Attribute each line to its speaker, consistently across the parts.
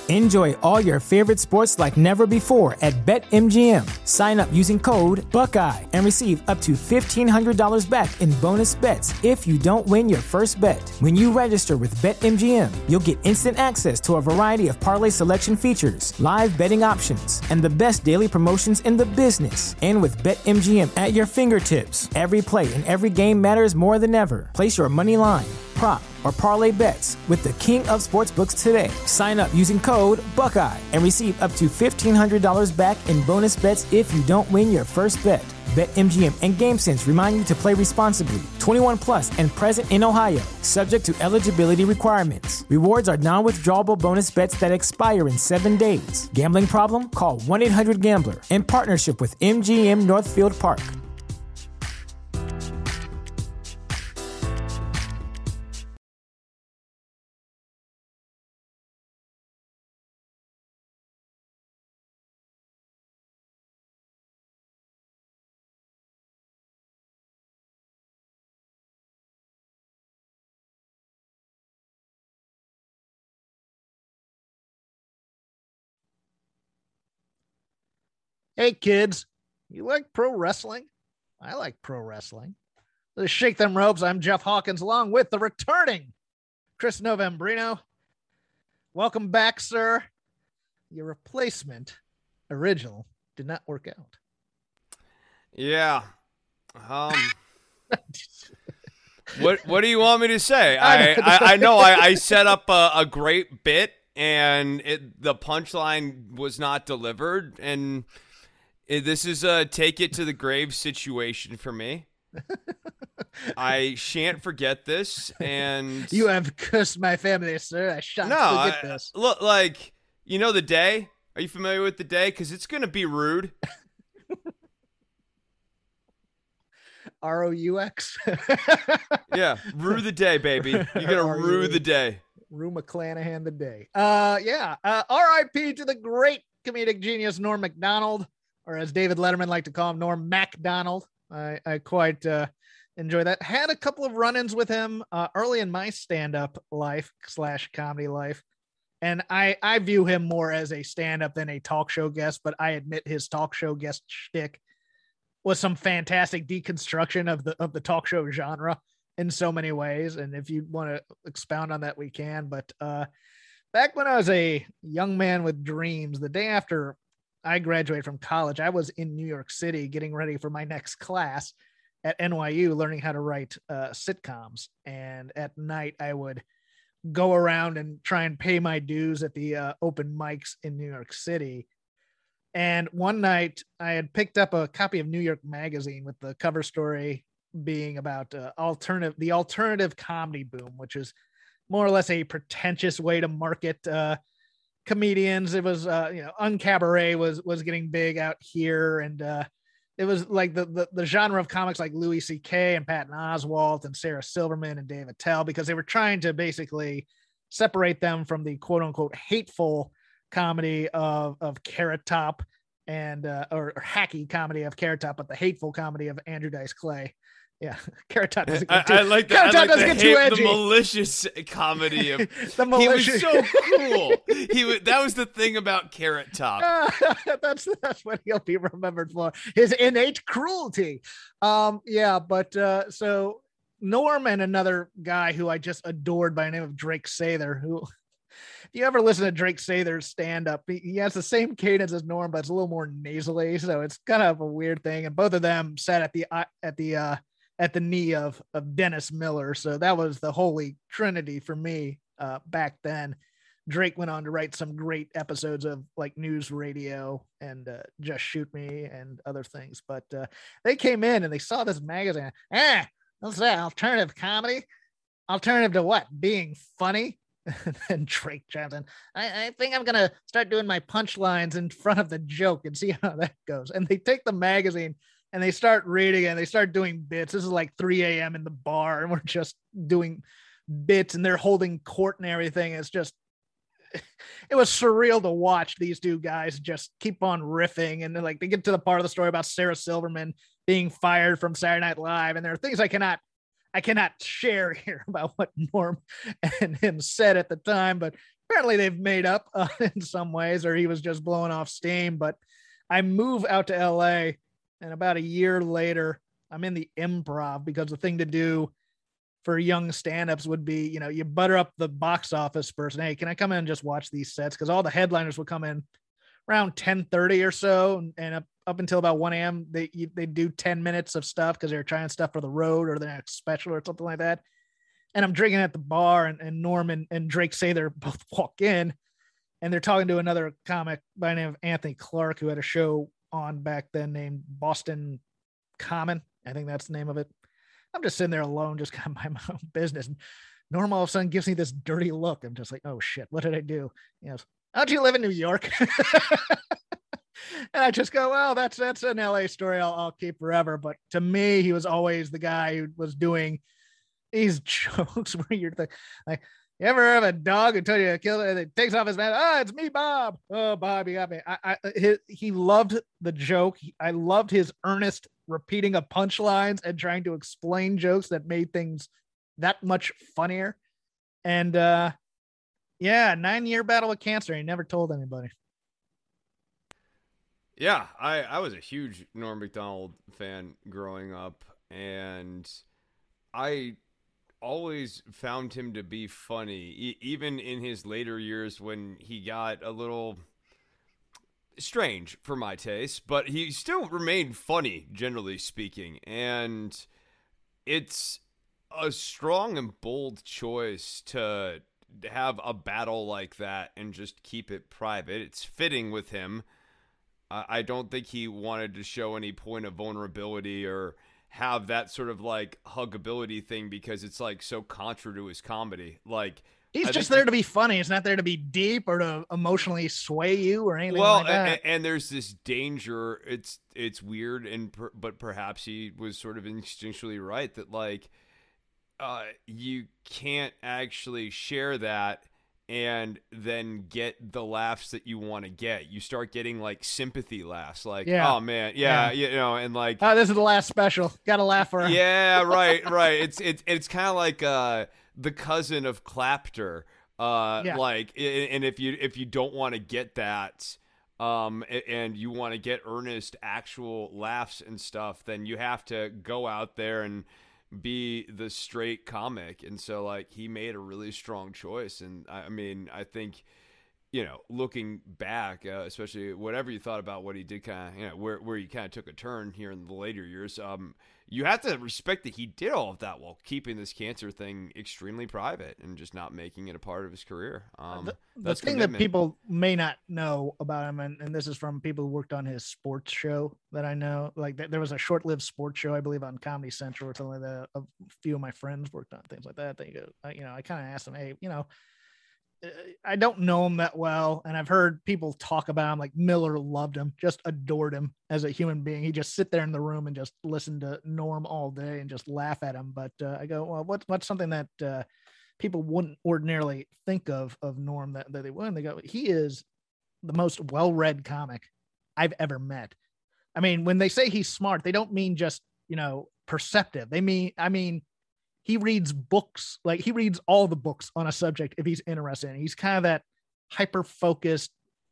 Speaker 1: Enjoy all your favorite sports like never before at BetMGM. Sign up using code Buckeye and receive up to $1,500 back in bonus bets if you don't win your first bet. When you register with BetMGM, you'll get instant access to a variety of parlay selection features, live betting options, and the best daily promotions in the business. And with BetMGM at your fingertips, every play and every game matters more than ever. Place your money line, prop, or parlay bets with the king of sportsbooks today. Sign up using code Buckeye and receive up to $1,500 back in bonus bets if you don't win your first bet. BetMGM and GameSense remind you to play responsibly. 21 plus and present in Ohio, subject to eligibility requirements. Rewards are non-withdrawable bonus bets that expire in 7 days. Gambling problem? Call 1-800-GAMBLER. In partnership with MGM Northfield Park.
Speaker 2: Hey kids, you like pro wrestling? I like pro wrestling. Let's shake them ropes. I'm Jeff Hawkins along with the returning Chris Novembrino. Welcome back, sir. Your replacement, original, did not work out.
Speaker 3: Yeah. What do you want me to say? I know I set up a great bit and the punchline was not delivered, and this is a take it to the grave situation for me. I shan't forget this, and
Speaker 2: you have cursed my family, sir. I shan't forget this.
Speaker 3: Look, like, you know the day? Are you familiar with the day? Because it's going to be rude.
Speaker 2: ROUX.
Speaker 3: Yeah, rue the day, baby. You're going to rue the day.
Speaker 2: Rue McClanahan the day. R.I.P. to the great comedic genius Norm Macdonald, or as David Letterman liked to call him, Norm Macdonald. I quite enjoy that. Had a couple of run-ins with him early in my stand-up life / comedy life. And I view him more as a stand-up than a talk show guest, but I admit his talk show guest shtick was some fantastic deconstruction of the talk show genre in so many ways. And if you want to expound on that, we can. But back when I was a young man with dreams, the day after I graduated from college, I was in New York City getting ready for my next class at NYU, learning how to write sitcoms. And at night, I would go around and try and pay my dues at the open mics in New York City. And one night, I had picked up a copy of New York Magazine with the cover story being about the alternative comedy boom, which is more or less a pretentious way to market comedians. It was Uncabaret was getting big out here, and it was like the genre of comics like Louis C.K. and Patton Oswalt and Sarah Silverman and Dave Attell, because they were trying to basically separate them from the quote unquote hateful comedy of Carrot Top and or hacky comedy of Carrot Top, but the hateful comedy of Andrew Dice Clay. Yeah, Carrot Top doesn't get too,
Speaker 3: I like that.
Speaker 2: Carrot Top doesn't get too edgy.
Speaker 3: The malicious comedy of
Speaker 2: the malicious.
Speaker 3: He was so cruel. That was the thing about Carrot Top.
Speaker 2: That's what he'll be remembered for, his innate cruelty. So Norm and another guy who I just adored by the name of Drake Sather, who, if you ever listen to Drake Sather's stand-up, he has the same cadence as Norm, but it's a little more nasally, so it's kind of a weird thing. And both of them sat at the knee of Dennis Miller. So that was the holy trinity for me back then. Drake went on to write some great episodes of like News Radio and Just Shoot Me and other things. But they came in and they saw this magazine. What's that? Alternative comedy? Alternative to what? Being funny? And Drake Johnson, I think I'm going to start doing my punchlines in front of the joke and see how that goes. And they take the magazine and they start reading and they start doing bits. This is like 3 a.m. in the bar and we're just doing bits and they're holding court and everything. It's just, it was surreal to watch these two guys just keep on riffing. And then like they get to the part of the story about Sarah Silverman being fired from Saturday Night Live. And there are things I cannot share here about what Norm and him said at the time, but apparently they've made up in some ways, or he was just blowing off steam. But I move out to LA, and about a year later, I'm in the Improv, because the thing to do for young stand-ups would be, you butter up the box office person. Hey, can I come in and just watch these sets? Because all the headliners would come in around 10:30 or so, and up until about 1 a.m. they do 10 minutes of stuff because they're trying stuff for the road or the next special or something like that. And I'm drinking at the bar, and Norm and Drake Sather both walk in, and they're talking to another comic by the name of Anthony Clark, who had a show on back then named Boston Common. I think that's the name of it. I'm just sitting there alone, just kind of mind my own business. And Norm all of a sudden gives me this dirty look. I'm just like, oh shit, what did I do? He goes, how'd you live in New York? And I just go, well, that's an LA story I'll keep forever. But to me, he was always the guy who was doing these jokes where you're like, you ever have a dog who told you to kill it and it takes off his mask? Oh, it's me, Bob. Oh, Bob, you got me. He loved the joke. I loved his earnest repeating of punchlines and trying to explain jokes that made things that much funnier. And 9-year battle with cancer. He never told anybody.
Speaker 3: Yeah, I was a huge Norm Macdonald fan growing up, and I always found him to be funny, even in his later years when he got a little strange for my taste, but he still remained funny, generally speaking. And it's a strong and bold choice to have a battle like that and just keep it private. It's fitting with him. I don't think he wanted to show any point of vulnerability or have that sort of like huggability thing, because it's like so contra to his comedy. Like,
Speaker 2: he's just there to be funny. It's not there to be deep or to emotionally sway you or anything like that.
Speaker 3: And there's this danger. It's weird, but perhaps he was sort of instinctually right that like you can't actually share that and then get the laughs that you want to get. You start getting like sympathy laughs, like, oh man, yeah, and like,
Speaker 2: oh, this is the last special. Got to laugh for him.
Speaker 3: Yeah, right. It's kind of like the cousin of Clapter. Like, and if you don't want to get that, and you want to get earnest, actual laughs and stuff, then you have to go out there and be the straight comic. And so like he made a really strong choice. And I mean, I think, looking back, especially whatever you thought about what he did, kind of, where he kind of took a turn here in the later years, you have to respect that he did all of that while keeping this cancer thing extremely private and just not making it a part of his career.
Speaker 2: The thing that people may not know about him, and this is from people who worked on his sports show that I know, like there was a short-lived sports show, I believe, on Comedy Central or something like that. A few of my friends worked on things like that. I kind of asked them, hey, I don't know him that well, and I've heard people talk about him. Like Miller loved him, just adored him as a human being. He just sit there in the room and just listen to Norm all day and just laugh at him. But I go, well, what's something that people wouldn't ordinarily think of Norm that they would? And they go, he is the most well-read comic I've ever met. I mean, when they say he's smart, they don't mean just perceptive. I mean. He reads books, like he reads all the books on a subject if he's interested in. He's kind of that hyper-focused,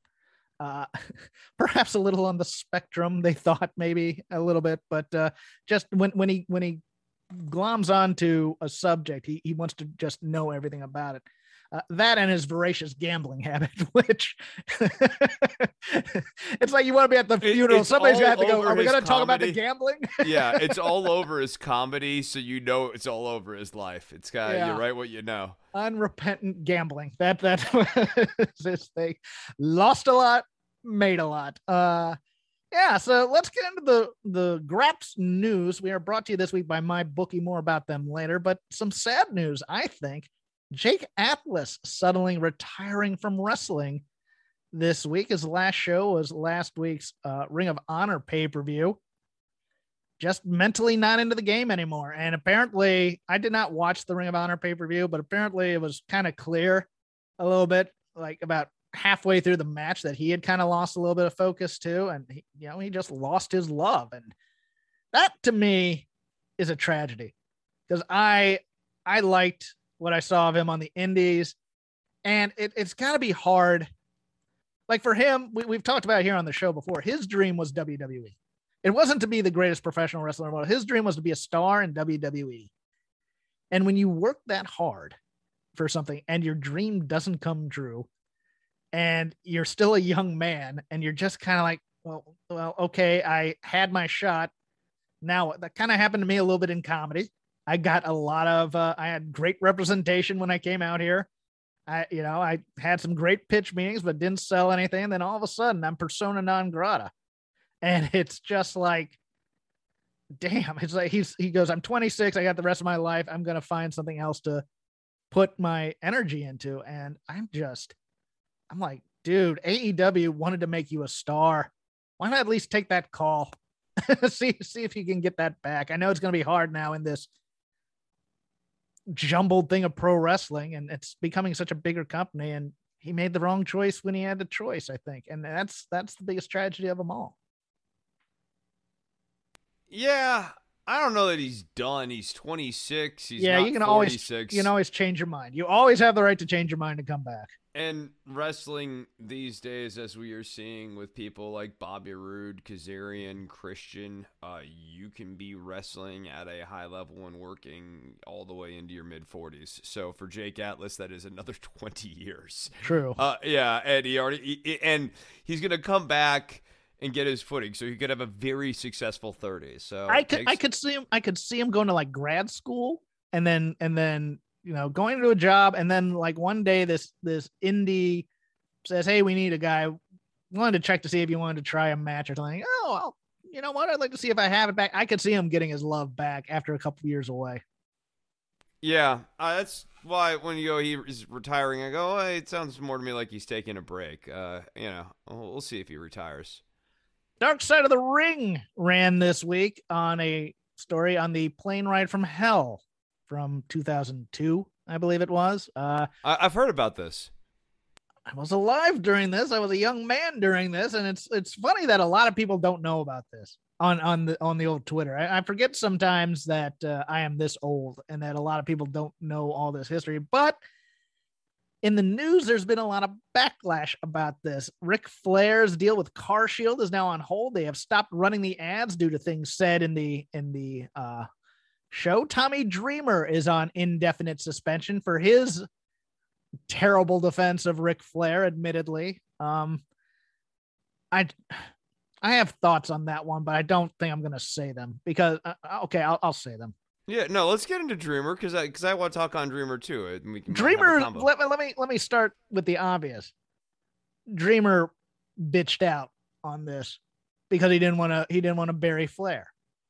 Speaker 2: perhaps a little on the spectrum, they thought, maybe a little bit, but just when he gloms onto a subject, he wants to just know everything about it. That and his voracious gambling habit, which it's like you want to be at the funeral. Somebody's going to have to go, are we going to talk about the gambling?
Speaker 3: Yeah, it's all over his comedy, so it's all over his life. It's got you write what you know.
Speaker 2: Unrepentant gambling. That's his thing. Lost a lot, made a lot. So let's get into the Graps news. We are brought to you this week by MyBookie. More about them later, but some sad news, I think. Jake Atlas suddenly retiring from wrestling this week. His last show was last week's Ring of Honor pay-per-view. Just mentally not into the game anymore. And apparently, I did not watch the Ring of Honor pay-per-view, but apparently it was kind of clear a little bit, like about halfway through the match, that he had kind of lost a little bit of focus too. And he just lost his love. And that to me is a tragedy, because I liked what I saw of him on the indies, And it's got to be hard. Like for him, we've talked about it here on the show before. His dream was WWE. It wasn't to be the greatest professional wrestler in the world. His dream was to be a star in WWE. And when you work that hard for something and your dream doesn't come true and you're still a young man and you're just kind of like, well, okay, I had my shot. Now that kind of happened to me a little bit in comedy. I got a lot of, I had great representation when I came out here. I had some great pitch meetings, but didn't sell anything. And then all of a sudden I'm persona non grata. And it's just like, damn, it's like he goes, I'm 26. I got the rest of my life. I'm going to find something else to put my energy into. And I'm like, dude, AEW wanted to make you a star. Why not at least take that call? see if you can get that back. I know it's going to be hard now in this jumbled thing of pro wrestling, and it's becoming such a bigger company, and he made the wrong choice when he had the choice, I think. And that's the biggest tragedy of them all.
Speaker 3: Yeah, I don't know that he's done. He's 26. He's
Speaker 2: yeah,
Speaker 3: not
Speaker 2: you can
Speaker 3: 46.
Speaker 2: always change your mind. You always have the right to change your mind and come back.
Speaker 3: And wrestling these days, as we are seeing with people like Bobby Roode, Kazarian, Christian, you can be wrestling at a high level and working all the way into your mid-40s. So for Jake Atlas, that is another 20 years.
Speaker 2: True.
Speaker 3: Yeah, and he's going to come back and get his footing, so he could have a very successful 30s. So
Speaker 2: I could see him going to like grad school and then going to a job, and then like one day this indie says, hey, we need a guy. Wanted to check to see if you wanted to try a match or something. Oh, well, you know what? I'd like to see if I have it back. I could see him getting his love back after a couple of years away.
Speaker 3: Yeah, that's why when you go, he's retiring, I go, oh, it sounds more to me like he's taking a break. We'll see if he retires.
Speaker 2: Dark Side of the Ring ran this week on a story on the plane ride from hell from 2002, I believe it was.
Speaker 3: I've heard about this.
Speaker 2: I was alive during this. I was a young man during this, and it's funny that a lot of people don't know about this on the old Twitter. I forget sometimes that I am this old and that a lot of people don't know all this history. But in the news, there's been a lot of backlash about this. Ric Flair's deal with CarShield is now on hold. They have stopped running the ads due to things said in the show. Tommy Dreamer is on indefinite suspension for his terrible defense of Ric Flair, admittedly. I have thoughts on that one, but I don't think I'm going to say them because, I'll say them.
Speaker 3: Yeah, no, let's get into Dreamer because I want to talk on Dreamer too. And we can
Speaker 2: Dreamer, let me start with the obvious. Dreamer bitched out on this because he didn't want to bury Flair.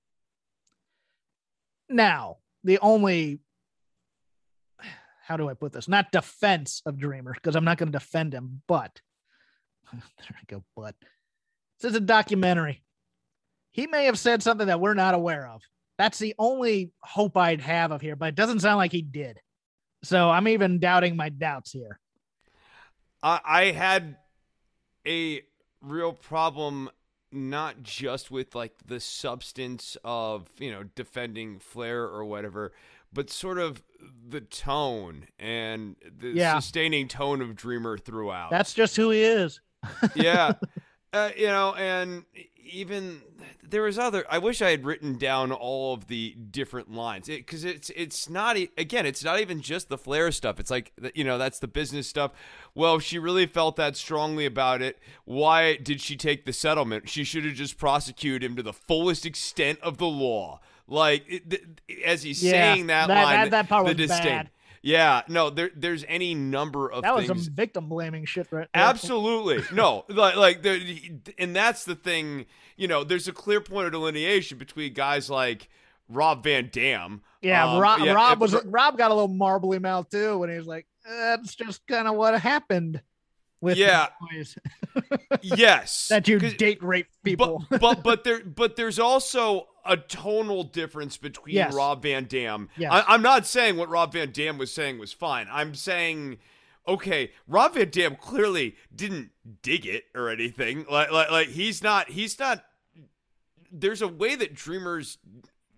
Speaker 2: Now, the only, how do I put this? Not defense of Dreamer, because I'm not going to defend him, but there I go. But this is a documentary. He may have said something that we're not aware of. That's the only hope I'd have of here, but it doesn't sound like he did. So I'm even doubting my doubts here.
Speaker 3: I had a real problem, not just with like the substance of, defending Flair or whatever, but sort of the tone and the sustaining tone of Dreamer throughout.
Speaker 2: That's just who he is.
Speaker 3: Yeah. And even there was I wish I had written down all of the different lines because it's not even just the Flair stuff. It's like, that's the business stuff. Well, she really felt that strongly about it. Why did she take the settlement? She should have just prosecuted him to the fullest extent of the law. Like as he's saying that line,
Speaker 2: that part was
Speaker 3: disdain.
Speaker 2: bad.
Speaker 3: Yeah, no, there's any number of
Speaker 2: that was
Speaker 3: things.
Speaker 2: Some victim blaming shit, right?
Speaker 3: Absolutely. No, and that's the thing, there's a clear point of delineation between guys like Rob Van Dam.
Speaker 2: Yeah, Rob got a little marbly mouth too when he was like, that's just kind of what happened with boys.
Speaker 3: Yes.
Speaker 2: That you date rape people.
Speaker 3: But there's also a tonal difference between Rob Van Dam.
Speaker 2: Yes.
Speaker 3: I'm not saying what Rob Van Dam was saying was fine. I'm saying, okay, Rob Van Dam clearly didn't dig it or anything. Like he's not. There's a way that Dreamer's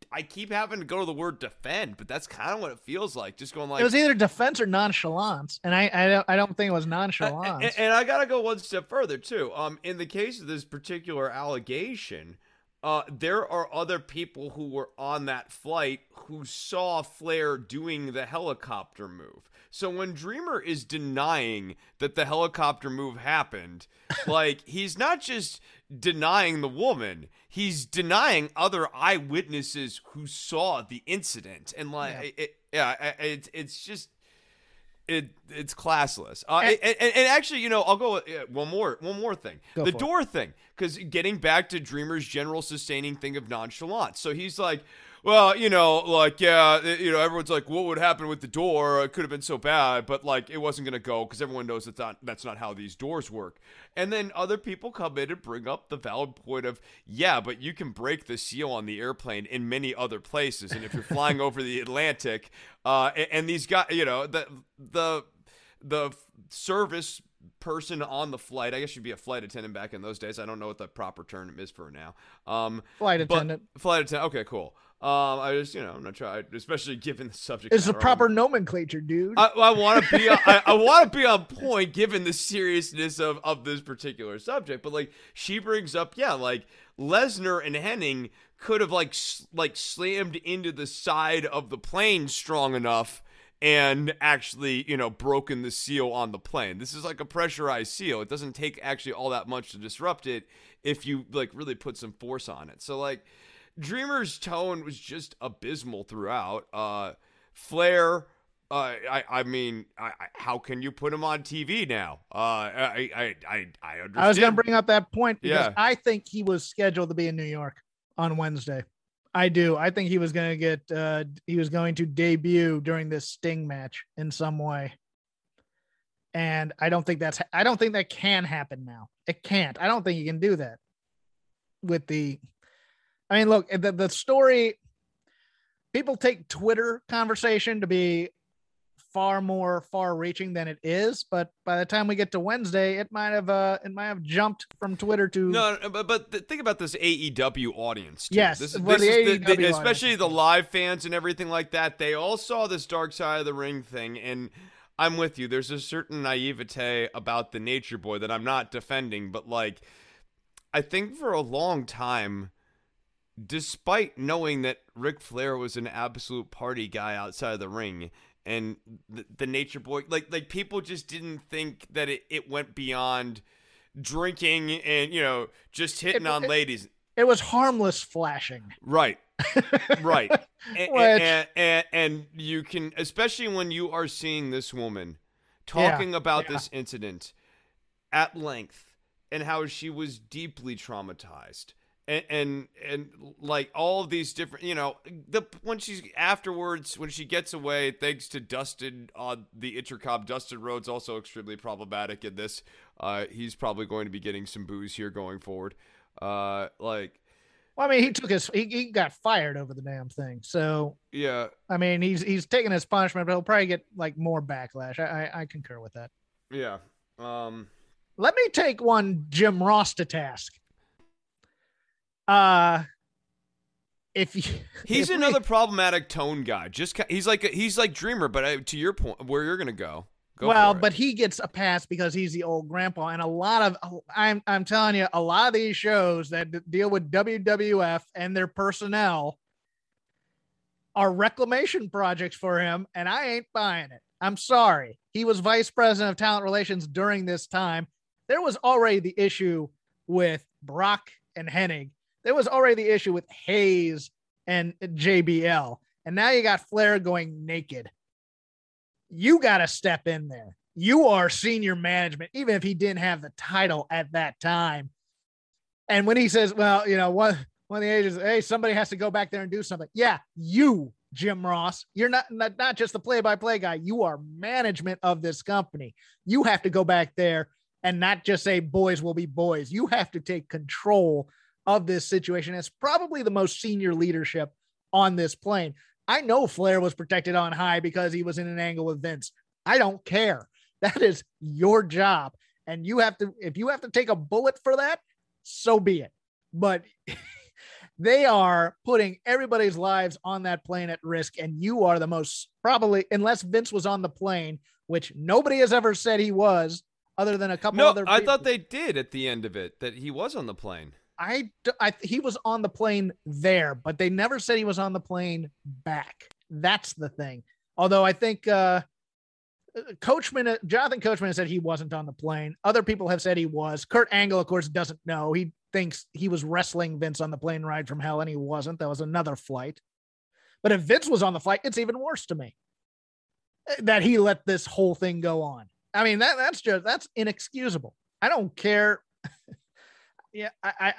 Speaker 3: I keep having to go to the word defend, but that's kind of what it feels like. Just going like
Speaker 2: it was either defense or nonchalance, and I don't think it was nonchalance.
Speaker 3: And I gotta go one step further too. In the case of this particular allegation, there are other people who were on that flight who saw Flair doing the helicopter move. So when Dreamer is denying that the helicopter move happened, like, he's not just denying the woman, he's denying other eyewitnesses who saw the incident. And like, it's just, it's classless. And actually, I'll go with one more thing. The door thing, because getting back to Dreamer's general sustaining thing of nonchalance. So he's like, well, everyone's like, what would happen with the door? It could have been so bad, but like, it wasn't going to go because everyone knows that's not how these doors work. And then other people come in and bring up the valid point of, yeah, but you can break the seal on the airplane in many other places. And if you're flying over the Atlantic, and these guys, the service person on the flight, I guess you'd be a flight attendant back in those days. I don't know what the proper term is for now.
Speaker 2: Flight attendant.
Speaker 3: Okay, cool. I just, I'm not trying, especially given the subject.
Speaker 2: It's the proper nomenclature, dude.
Speaker 3: I want to be, I want to be on point given the seriousness of this particular subject. But like, she brings up, like Lesnar and Hennig could have like slammed into the side of the plane strong enough and actually, broken the seal on the plane. This is like a pressurized seal. It doesn't take actually all that much to disrupt it if you like really put some force on it. So like, Dreamer's tone was just abysmal throughout. Flair, I mean, how can you put him on TV now? I understand.
Speaker 2: I was going to bring up that point because I think he was scheduled to be in New York on Wednesday. I do. I think he was going to debut during this Sting match in some way. And I don't think that can happen now. It can't. I don't think you can do that look, the story, people take Twitter conversation to be far more far-reaching than it is, but by the time we get to Wednesday, it might have jumped from Twitter to
Speaker 3: but think about this AEW audience too.
Speaker 2: Yes,
Speaker 3: this
Speaker 2: AEW
Speaker 3: especially the live fans and everything like that. They all saw this Dark Side of the Ring thing, and I'm with you. There's a certain naivete about the Nature Boy that I'm not defending, but like, I think for a long time, despite knowing that Ric Flair was an absolute party guy outside of the ring, and the Nature Boy, like people just didn't think that it went beyond drinking and just hitting on ladies.
Speaker 2: It was harmless flashing,
Speaker 3: right? And you can, especially when you are seeing this woman talking about this incident at length and how she was deeply traumatized. And like all of these different, when she gets away, thanks to Dustin on the Intercom, Dustin Rhodes also extremely problematic in this. He's probably going to be getting some booze here going forward.
Speaker 2: He got fired over the damn thing. So
Speaker 3: yeah,
Speaker 2: I mean, he's taking his punishment, but he'll probably get like more backlash. I concur with that.
Speaker 3: Yeah.
Speaker 2: Let me take one Jim Ross to task.
Speaker 3: He's another problematic tone guy. He's like Dreamer, but to your point, where you're gonna go.
Speaker 2: But he gets a pass because he's the old grandpa, and I'm telling you, a lot of these shows that deal with WWF and their personnel are reclamation projects for him, and I ain't buying it. I'm sorry. He was vice president of talent relations during this time. There was already the issue with Brock and Hennig. There was already the issue with Hayes and JBL. And now you got Flair going naked. You got to step in there. You are senior management, even if he didn't have the title at that time. And when he says, well, one of the agents, hey, somebody has to go back there and do something. Yeah, you, Jim Ross, you're not just the play-by-play guy. You are management of this company. You have to go back there and not just say boys will be boys. You have to take control of this situation. It's probably the most senior leadership on this plane. I know Flair was protected on high because he was in an angle with Vince. I don't care. That is your job. And if you have to take a bullet for that, so be it. But They are putting everybody's lives on that plane at risk. And you are the most probably, unless Vince was on the plane, which nobody has ever said he was, other than a couple other people.
Speaker 3: I thought they did at the end of it, that he was on the plane.
Speaker 2: He was on the plane there, but they never said he was on the plane back. That's the thing. Although I think Jonathan Coachman said he wasn't on the plane. Other people have said he was. Kurt Angle, of course, doesn't know. He thinks he was wrestling Vince on the plane ride from hell, and he wasn't. That was another flight. But if Vince was on the flight, it's even worse to me that he let this whole thing go on. I mean, that's inexcusable. I don't care. Yeah,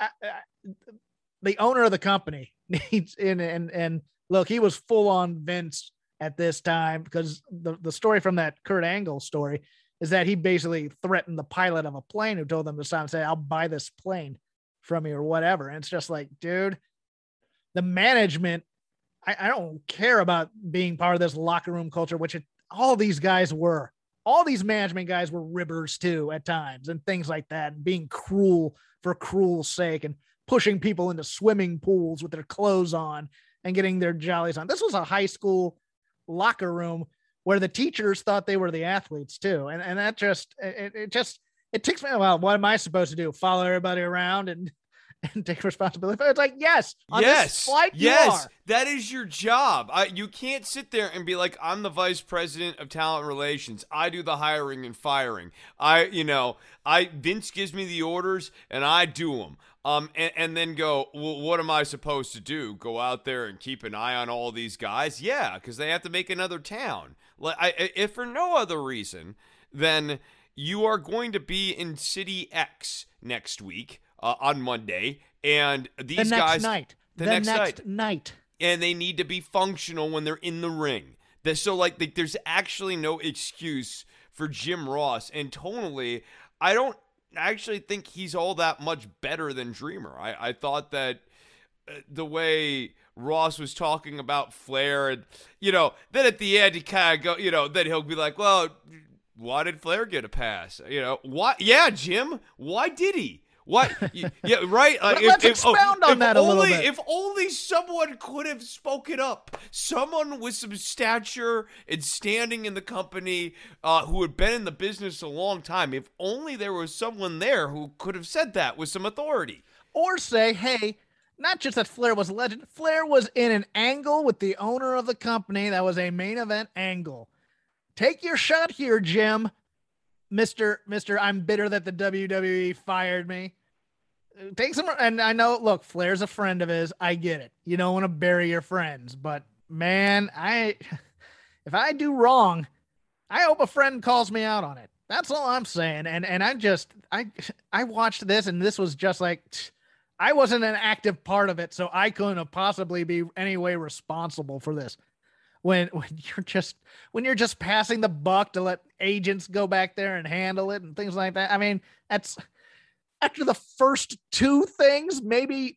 Speaker 2: the owner of the company needs in and look, he was full on Vince at this time, because the story from that Kurt Angle story is that he basically threatened the pilot of a plane who told them to stop and say, "I'll buy this plane from you," or whatever. And it's just like, dude, the management, I don't care about being part of this locker room culture, which all these guys were. All these management guys were ribbers too at times and things like that, and being cruel for cruel's sake and pushing people into swimming pools with their clothes on and getting their jollies on. This was a high school locker room where the teachers thought they were the athletes too. And that just, it takes me a while. What am I supposed to do? Follow everybody around and take responsibility? It's like, yes, this flight,
Speaker 3: yes, that is your job. You can't sit there and be like, I'm the vice president of talent relations. I do the hiring and firing. Vince gives me the orders and I do them. And then go, well, what am I supposed to do? Go out there and keep an eye on all these guys? Yeah, because they have to make another town. If for no other reason, then you are going to be in City X next week. On Monday, and these guys
Speaker 2: the next night,
Speaker 3: and they need to be functional when they're in the ring. There's actually no excuse for Jim Ross, and tonally, I don't actually think he's all that much better than Dreamer. I thought that the way Ross was talking about Flair, and then at the end he kind of go, then he'll be like, well, why did Flair get a pass? Why? Yeah, Jim, why did he? What? Yeah, right.
Speaker 2: Let's expound on that a little bit.
Speaker 3: If only someone could have spoken up. Someone with some stature and standing in the company, who had been in the business a long time. If only there was someone there who could have said that with some authority.
Speaker 2: Or say, hey, not just that Flair was a legend. Flair was in an angle with the owner of the company that was a main event angle. Take your shot here, Jim. Mr. I'm bitter that the WWE fired me. Take some, and I know, look, Flair's a friend of his. I get it. You don't want to bury your friends, but man, if I do wrong, I hope a friend calls me out on it. That's all I'm saying. And I watched this, and this was just like, I wasn't an active part of it, so I couldn't have possibly be any way responsible for this. When you're just passing the buck to let agents go back there and handle it and things like that. I mean, that's after the first two things, maybe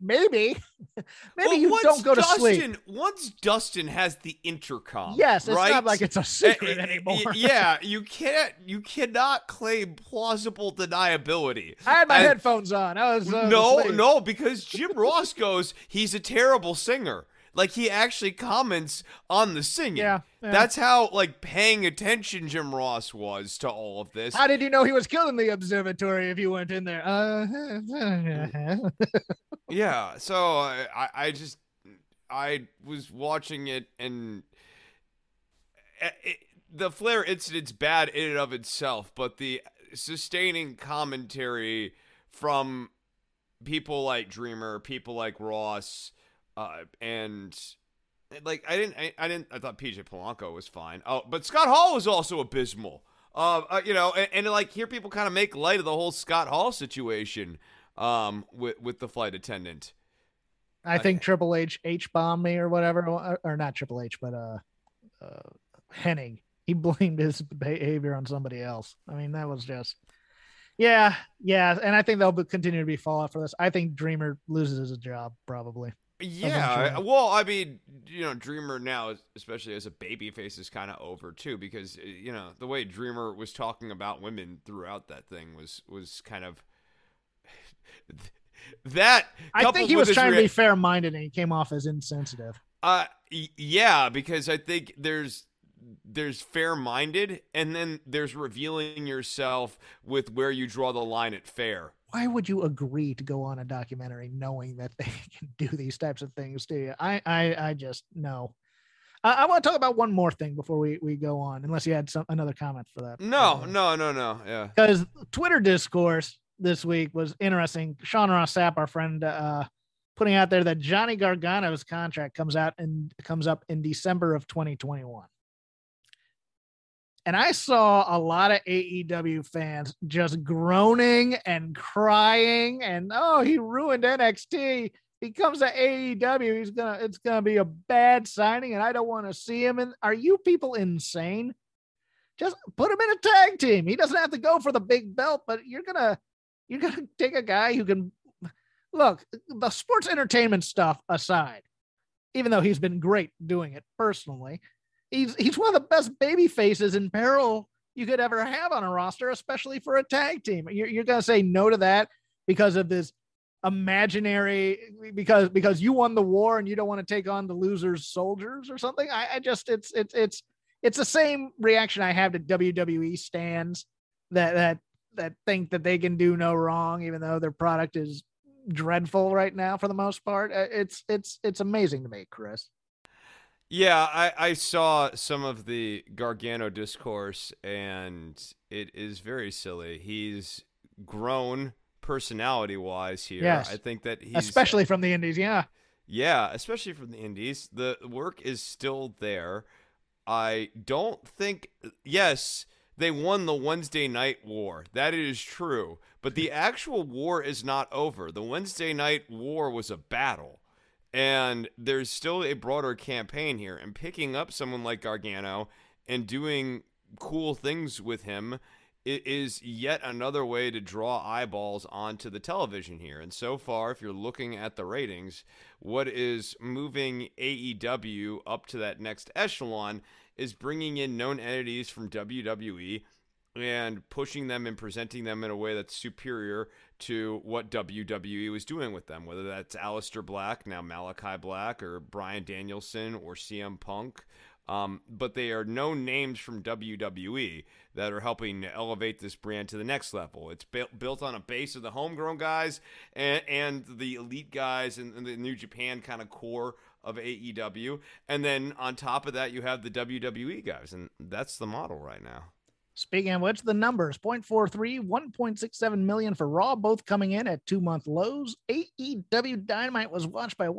Speaker 2: you don't go to sleep.
Speaker 3: Once Dustin has the intercom,
Speaker 2: yes, it's
Speaker 3: right?
Speaker 2: not like it's a secret anymore.
Speaker 3: Yeah, you cannot claim plausible deniability.
Speaker 2: I had my headphones on. I was
Speaker 3: no, because Jim Ross goes, he's a terrible singer. Like, he actually comments on the singing.
Speaker 2: Yeah.
Speaker 3: That's how, paying attention Jim Ross was to all of this.
Speaker 2: How did you know he was killing the observatory if you weren't in there?
Speaker 3: Yeah, so I was watching it, and the Flair incident's bad in and of itself, but the sustaining commentary from people like Dreamer, people like Ross, and I thought PJ Polanco was fine. Oh, but Scott Hall was also abysmal. And hear people kind of make light of the whole Scott Hall situation, with the flight attendant.
Speaker 2: I think Triple H bombed me or whatever, or not Triple H, but Hennig. He blamed his behavior on somebody else. I mean, that was just, yeah. And I think they'll continue to be fallout for this. I think Dreamer loses his job probably.
Speaker 3: Yeah, well, I mean, Dreamer now, especially as a babyface, is kind of over too, because the way Dreamer was talking about women throughout that thing was kind of that
Speaker 2: I think he was trying to be fair-minded and he came off as insensitive.
Speaker 3: Yeah, because I think there's fair-minded and then there's revealing yourself with where you draw the line at fair.
Speaker 2: Why would you agree to go on a documentary knowing that they can do these types of things to you? I just no. I want to talk about one more thing before we go on, unless you had another comment for that.
Speaker 3: No. Yeah.
Speaker 2: Because Twitter discourse this week was interesting. Sean Ross Sapp, our friend, putting out there that Johnny Gargano's contract comes up in December of 2021. And I saw a lot of AEW fans just groaning and crying and, oh, he ruined NXT. He comes to AEW. It's gonna be a bad signing and I don't want to see him. And are you people insane? Just put him in a tag team. He doesn't have to go for the big belt, but you're gonna take a guy who can look, the sports entertainment stuff aside, even though he's been great doing it personally. He's one of the best baby faces in peril you could ever have on a roster, especially for a tag team. You're going to say no to that because of this imaginary, because you won the war and you don't want to take on the losers' soldiers or something. It's the same reaction I have to WWE stans that think that they can do no wrong, even though their product is dreadful right now for the most part. It's amazing to me, Chris.
Speaker 3: Yeah, I saw some of the Gargano discourse, and it is very silly. He's grown personality-wise here.
Speaker 2: Yes.
Speaker 3: I think that he's...
Speaker 2: Especially from the Indies, yeah.
Speaker 3: Yeah, especially from the Indies. The work is still there. I don't think... Yes, they won the Wednesday Night War. That is true. But the actual war is not over. The Wednesday Night War was a battle. And there's still a broader campaign here. And picking up someone like Gargano and doing cool things with him is yet another way to draw eyeballs onto the television here. And so far, if you're looking at the ratings, what is moving AEW up to that next echelon is bringing in known entities from WWE and pushing them and presenting them in a way that's superior to what WWE was doing with them, whether that's Aleister Black, now Malachi Black, or Bryan Danielson, or CM Punk. But they are known names from WWE that are helping to elevate this brand to the next level. It's built on a base of the homegrown guys and the elite guys and the New Japan kind of core of AEW. And then on top of that, you have the WWE guys, and that's the model right now.
Speaker 2: Speaking of which, the numbers 0.43, 1.67 million for Raw, both coming in at 2-month lows. AEW Dynamite was watched by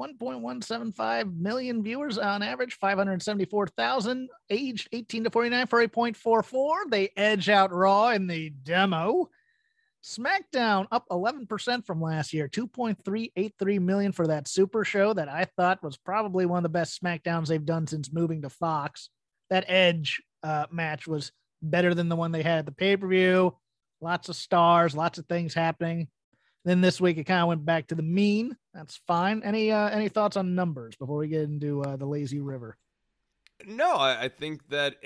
Speaker 2: 1.175 million viewers on average, 574,000, aged 18 to 49 for a 0.44. They edge out Raw in the demo. SmackDown up 11% from last year, 2.383 million for that Super Show that I thought was probably one of the best SmackDowns they've done since moving to Fox. That Edge match was better than the one they had at the pay-per-view. Lots of stars, lots of things happening. Then this week it kind of went back to the mean. That's fine. Any thoughts on numbers before we get into the lazy river?
Speaker 3: No, I think that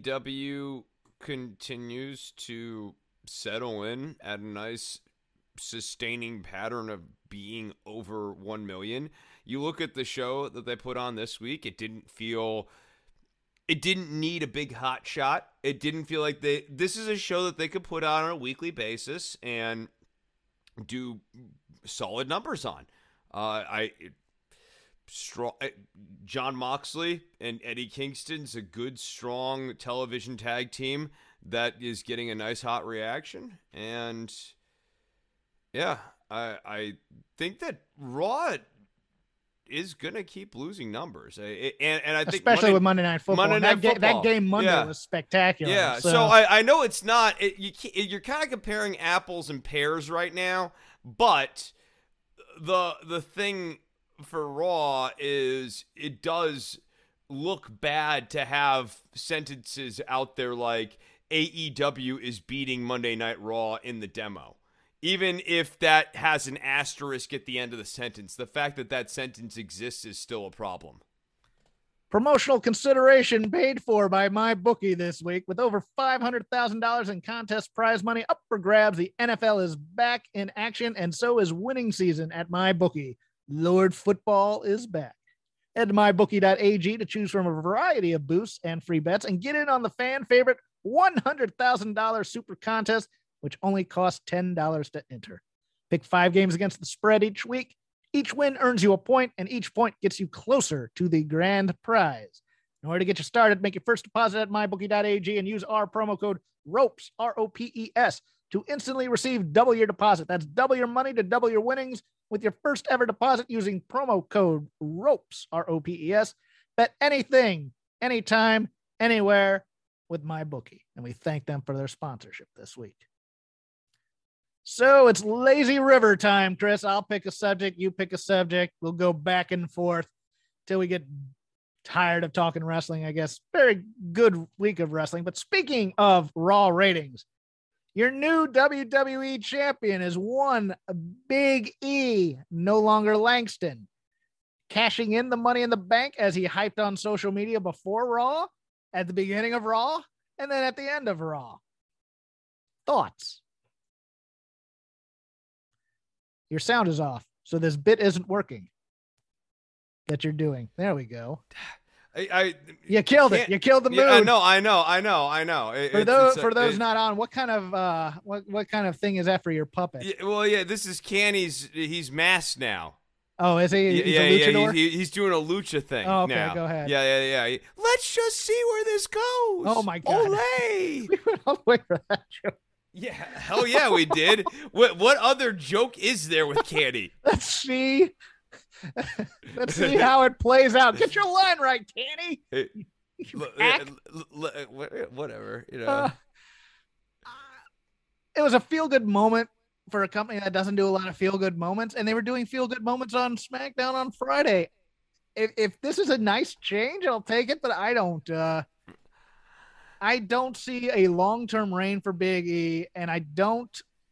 Speaker 3: AEW continues to settle in at a nice sustaining pattern of being over 1 million. You look at the show that they put on this week, it didn't need a big hot shot. It didn't feel like this is a show that they could put out on a weekly basis and do solid numbers on. Jon Moxley and Eddie Kingston's a good, strong television tag team that is getting a nice hot reaction. And yeah, I think that Raw is gonna keep losing numbers, and I think
Speaker 2: especially with Monday Night Football. That game Monday was spectacular.
Speaker 3: Yeah, so I know it's not. You're kind of comparing apples and pears right now, but the thing for Raw is it does look bad to have sentences out there like AEW is beating Monday Night Raw in the demo. Even if that has an asterisk at the end of the sentence, the fact that that sentence exists is still a problem.
Speaker 2: Promotional consideration paid for by MyBookie this week with over $500,000 in contest prize money up for grabs. The NFL is back in action, and so is winning season at MyBookie. Lord Football is back. Head to mybookie.ag to choose from a variety of boosts and free bets and get in on the fan favorite $100,000 super contest, which only costs $10 to enter. Pick 5 games against the spread each week. Each win earns you a point, and each point gets you closer to the grand prize. In order to get you started, make your first deposit at mybookie.ag and use our promo code ROPES, ROPES, to instantly receive double your deposit. That's double your money to double your winnings with your first ever deposit using promo code ROPES, ROPES. Bet anything, anytime, anywhere with MyBookie. And we thank them for their sponsorship this week. So it's lazy river time, Chris. I'll pick a subject. You pick a subject. We'll go back and forth till we get tired of talking wrestling, I guess. Very good week of wrestling. But speaking of Raw ratings, your new WWE champion is one Big E, no longer Langston, cashing in the Money in the Bank as he hyped on social media before Raw, at the beginning of Raw, and then at the end of Raw. Thoughts? Your sound is off, so this bit isn't working that you're doing. There we go. You killed it. You killed the mood.
Speaker 3: I know.
Speaker 2: For those not on, what kind of what kind of thing is that for your puppet?
Speaker 3: This is Canny's. He's masked now.
Speaker 2: Oh, is he? He's a luchador?
Speaker 3: He's doing a lucha thing.
Speaker 2: Oh, okay,
Speaker 3: now.
Speaker 2: Go ahead.
Speaker 3: Yeah. Let's just see where this goes.
Speaker 2: Oh my God.
Speaker 3: Olay!
Speaker 2: We went all the way for that joke.
Speaker 3: Yeah, hell yeah, we did. What other joke is there with Candy?
Speaker 2: Let's see how it plays out. Get your line right, Candy.
Speaker 3: Whatever, you know.
Speaker 2: It was a feel-good moment for a company that doesn't do a lot of feel-good moments, and they were doing feel-good moments on SmackDown on Friday. If this is a nice change, I'll take it, but I don't see a long-term reign for Big E, and I don't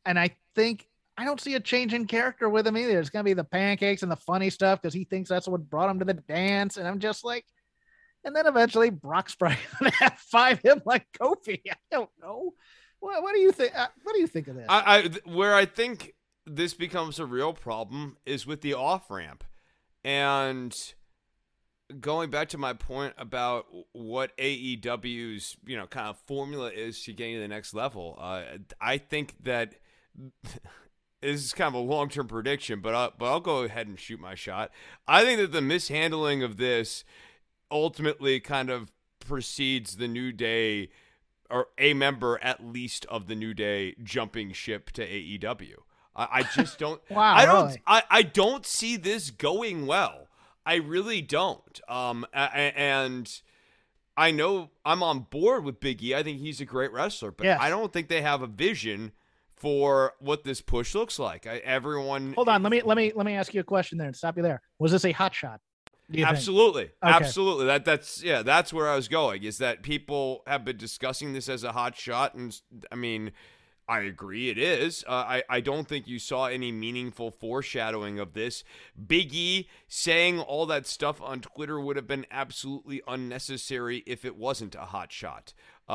Speaker 2: see a change in character with him either. It's going to be the pancakes and the funny stuff because he thinks that's what brought him to the dance. And I'm just like, and then eventually Brock's probably going to F5 him like Kofi. I don't know. What do you think? What do you think of this?
Speaker 3: Where I think this becomes a real problem is with the off-ramp. And going back to my point about what AEW's, kind of formula is to getting to the next level, I think that this is kind of a long-term prediction, but I'll go ahead and shoot my shot. I think that the mishandling of this ultimately kind of precedes the New Day, or a member at least of the New Day, jumping ship to AEW. I just don't.
Speaker 2: Wow,
Speaker 3: I don't see this going well. I really don't. And I know I'm on board with Big E. I think he's a great wrestler, but
Speaker 2: yes.
Speaker 3: I don't think they have a vision for what this push looks like. Everyone.
Speaker 2: Hold on. Let me ask you a question there and stop you there. Was this a hot shot?
Speaker 3: Absolutely.
Speaker 2: Okay.
Speaker 3: Absolutely. That's where I was going, is that people have been discussing this as a hot shot. And I mean, I agree it is. I don't think you saw any meaningful foreshadowing of this. Big E saying all that stuff on Twitter would have been absolutely unnecessary if it wasn't a hot shot.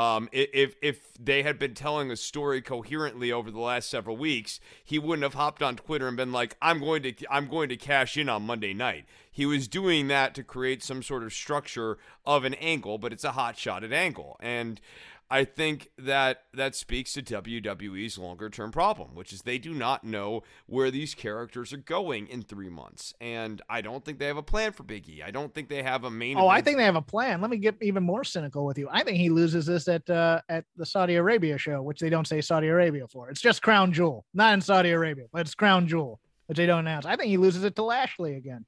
Speaker 3: If they had been telling a story coherently over the last several weeks, he wouldn't have hopped on Twitter and been like, I'm going to cash in on Monday night. He was doing that to create some sort of structure of an angle, but it's a hot shot at angle. And I think that speaks to WWE's longer-term problem, which is they do not know where these characters are going in 3 months. And I don't think they have a plan for Big E. I don't think they have a main event.
Speaker 2: I think they have a plan. Let me get even more cynical with you. I think he loses this at the Saudi Arabia show, which they don't say Saudi Arabia for. It's just Crown Jewel. Not in Saudi Arabia, but it's Crown Jewel, which they don't announce. I think he loses it to Lashley again.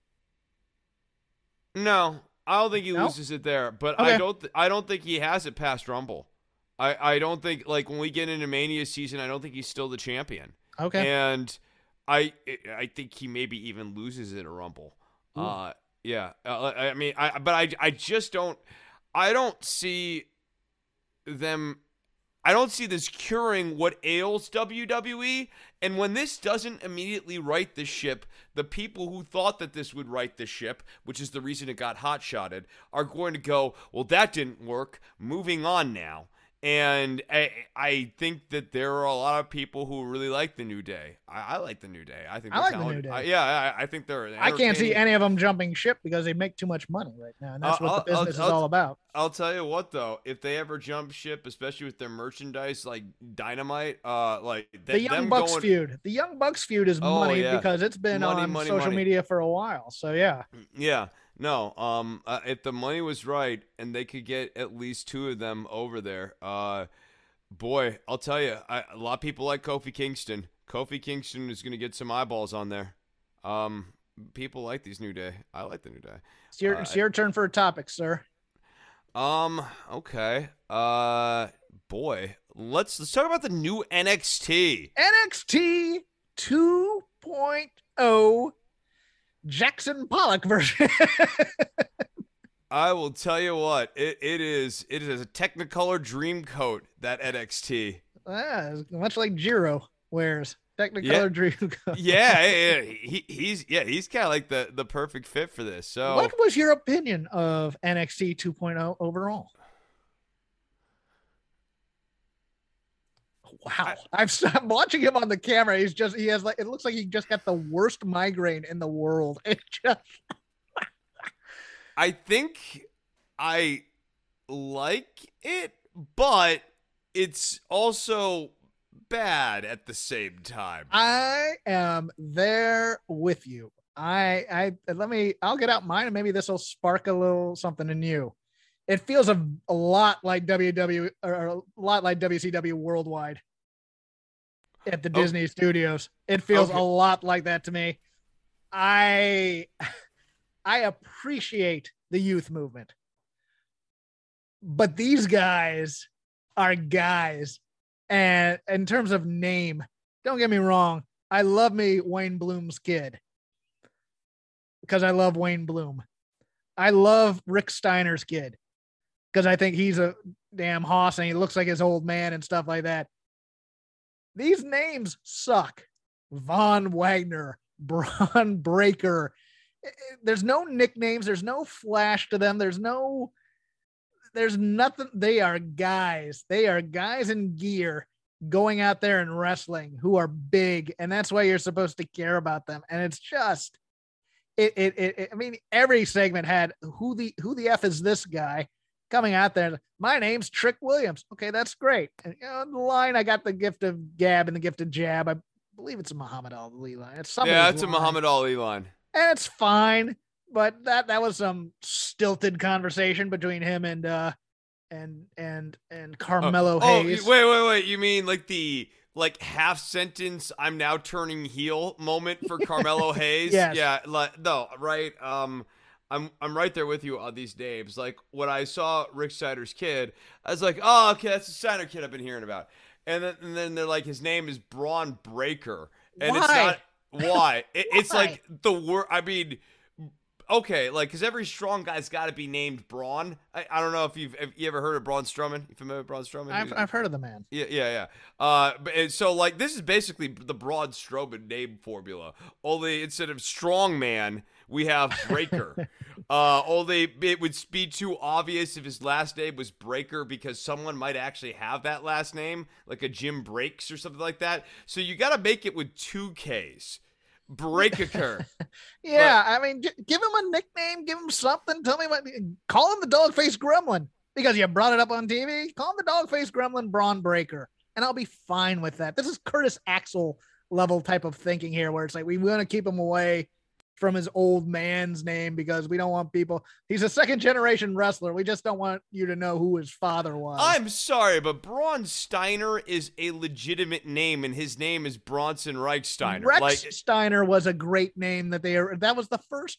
Speaker 3: No, I don't think he loses it there. But okay. I don't think he has it past Rumble. I don't think, like, when we get into Mania season, I don't think he's still the champion.
Speaker 2: Okay.
Speaker 3: And I think he maybe even loses it at Rumble. Yeah. I mean, I just don't see them I don't see this curing what ails WWE. And when this doesn't immediately right the ship, the people who thought that this would right the ship, which is the reason it got hot-shotted, are going to go, well, that didn't work. Moving on now. And I think that there are a lot of people who really like the New Day. I like the New Day. I think
Speaker 2: I like the New Day.
Speaker 3: I think they're.
Speaker 2: I can't see any of them jumping ship because they make too much money right now, and that's what the business is all about.
Speaker 3: I'll tell you what, though, if they ever jump ship, especially with their merchandise like Dynamite, like
Speaker 2: the Young Bucks feud. The Young Bucks feud is money because it's been on social media for a while. So yeah.
Speaker 3: Yeah. No, if the money was right and they could get at least two of them over there, boy, I'll tell you, a lot of people like Kofi Kingston. Kofi Kingston is going to get some eyeballs on there. People like these New Day. I like the New Day.
Speaker 2: It's your turn for a topic, sir.
Speaker 3: Okay. Boy, let's talk about the new NXT.
Speaker 2: NXT 2.0. Jackson Pollock version.
Speaker 3: I will tell you what, it is a Technicolor dream coat, that NXT.
Speaker 2: Much like Jiro wears Technicolor dream coat.
Speaker 3: He's kind of like the perfect fit for this. So
Speaker 2: what was your opinion of NXT 2.0 overall? Wow. I'm watching him on the camera. It looks like he just got the worst migraine in the world.
Speaker 3: I think I like it, but it's also bad at the same time.
Speaker 2: I am there with you. I'll get out mine and maybe this will spark a little something in you. It feels a lot like WW or a lot like WCW Worldwide at the Disney studios. It feels a lot like that to me. I appreciate the youth movement, but these guys are guys. And in terms of name, don't get me wrong. I love me Wayne Bloom's kid because I love Wayne Bloom. I love Rick Steiner's kid because I think he's a damn hoss and he looks like his old man and stuff like that. These names suck. Von Wagner, Braun Breaker. There's no nicknames. There's no flash to them. There's nothing. They are guys. They are guys in gear going out there and wrestling who are big. And that's why you're supposed to care about them. And it's just, I mean, every segment had who the F is this guy coming out there. My name's Trick Williams. Okay, that's great. And the line, I got the gift of gab and the gift of jab. I believe it's a Muhammad Ali line. It's
Speaker 3: a Muhammad Ali line.
Speaker 2: And it's fine, but that was some stilted conversation between him and Carmelo Hayes.
Speaker 3: Wait. You mean like the half sentence I'm now turning heel moment for Carmelo Hayes?
Speaker 2: Yes.
Speaker 3: Yeah, no, right. I'm right there with you on these names. Like when I saw Rick Steiner's kid, I was like, oh, okay, that's the Steiner kid I've been hearing about. And then they're like, his name is Braun Breaker, and
Speaker 2: why?
Speaker 3: It's not why. It's like the word. I mean, okay, like because every strong guy's got to be named Braun. I don't know if you ever heard of Braun Strowman. You familiar with Braun Strowman?
Speaker 2: I've heard of the man.
Speaker 3: Yeah. But so like this is basically the Braun Strowman name formula. Only instead of strong man, we have Breaker. Only it would be too obvious if his last name was Breaker because someone might actually have that last name, like a Jim Breaks or something like that. So you got to make it with 2 Ks. Breakaker.
Speaker 2: Yeah, I mean, give him a nickname, give him something. Tell me call him the Dogface Gremlin because you brought it up on TV. Call him the Dogface Gremlin Braun Breaker, and I'll be fine with that. This is Curtis Axel level type of thinking here, where it's like we want to keep him away from his old man's name because we don't want people. He's a second generation wrestler. We just don't want you to know who his father was.
Speaker 3: I'm sorry, but Braun Steiner is a legitimate name, and his name is Bronson Reichsteiner.
Speaker 2: Rex Steiner was a great name that was the first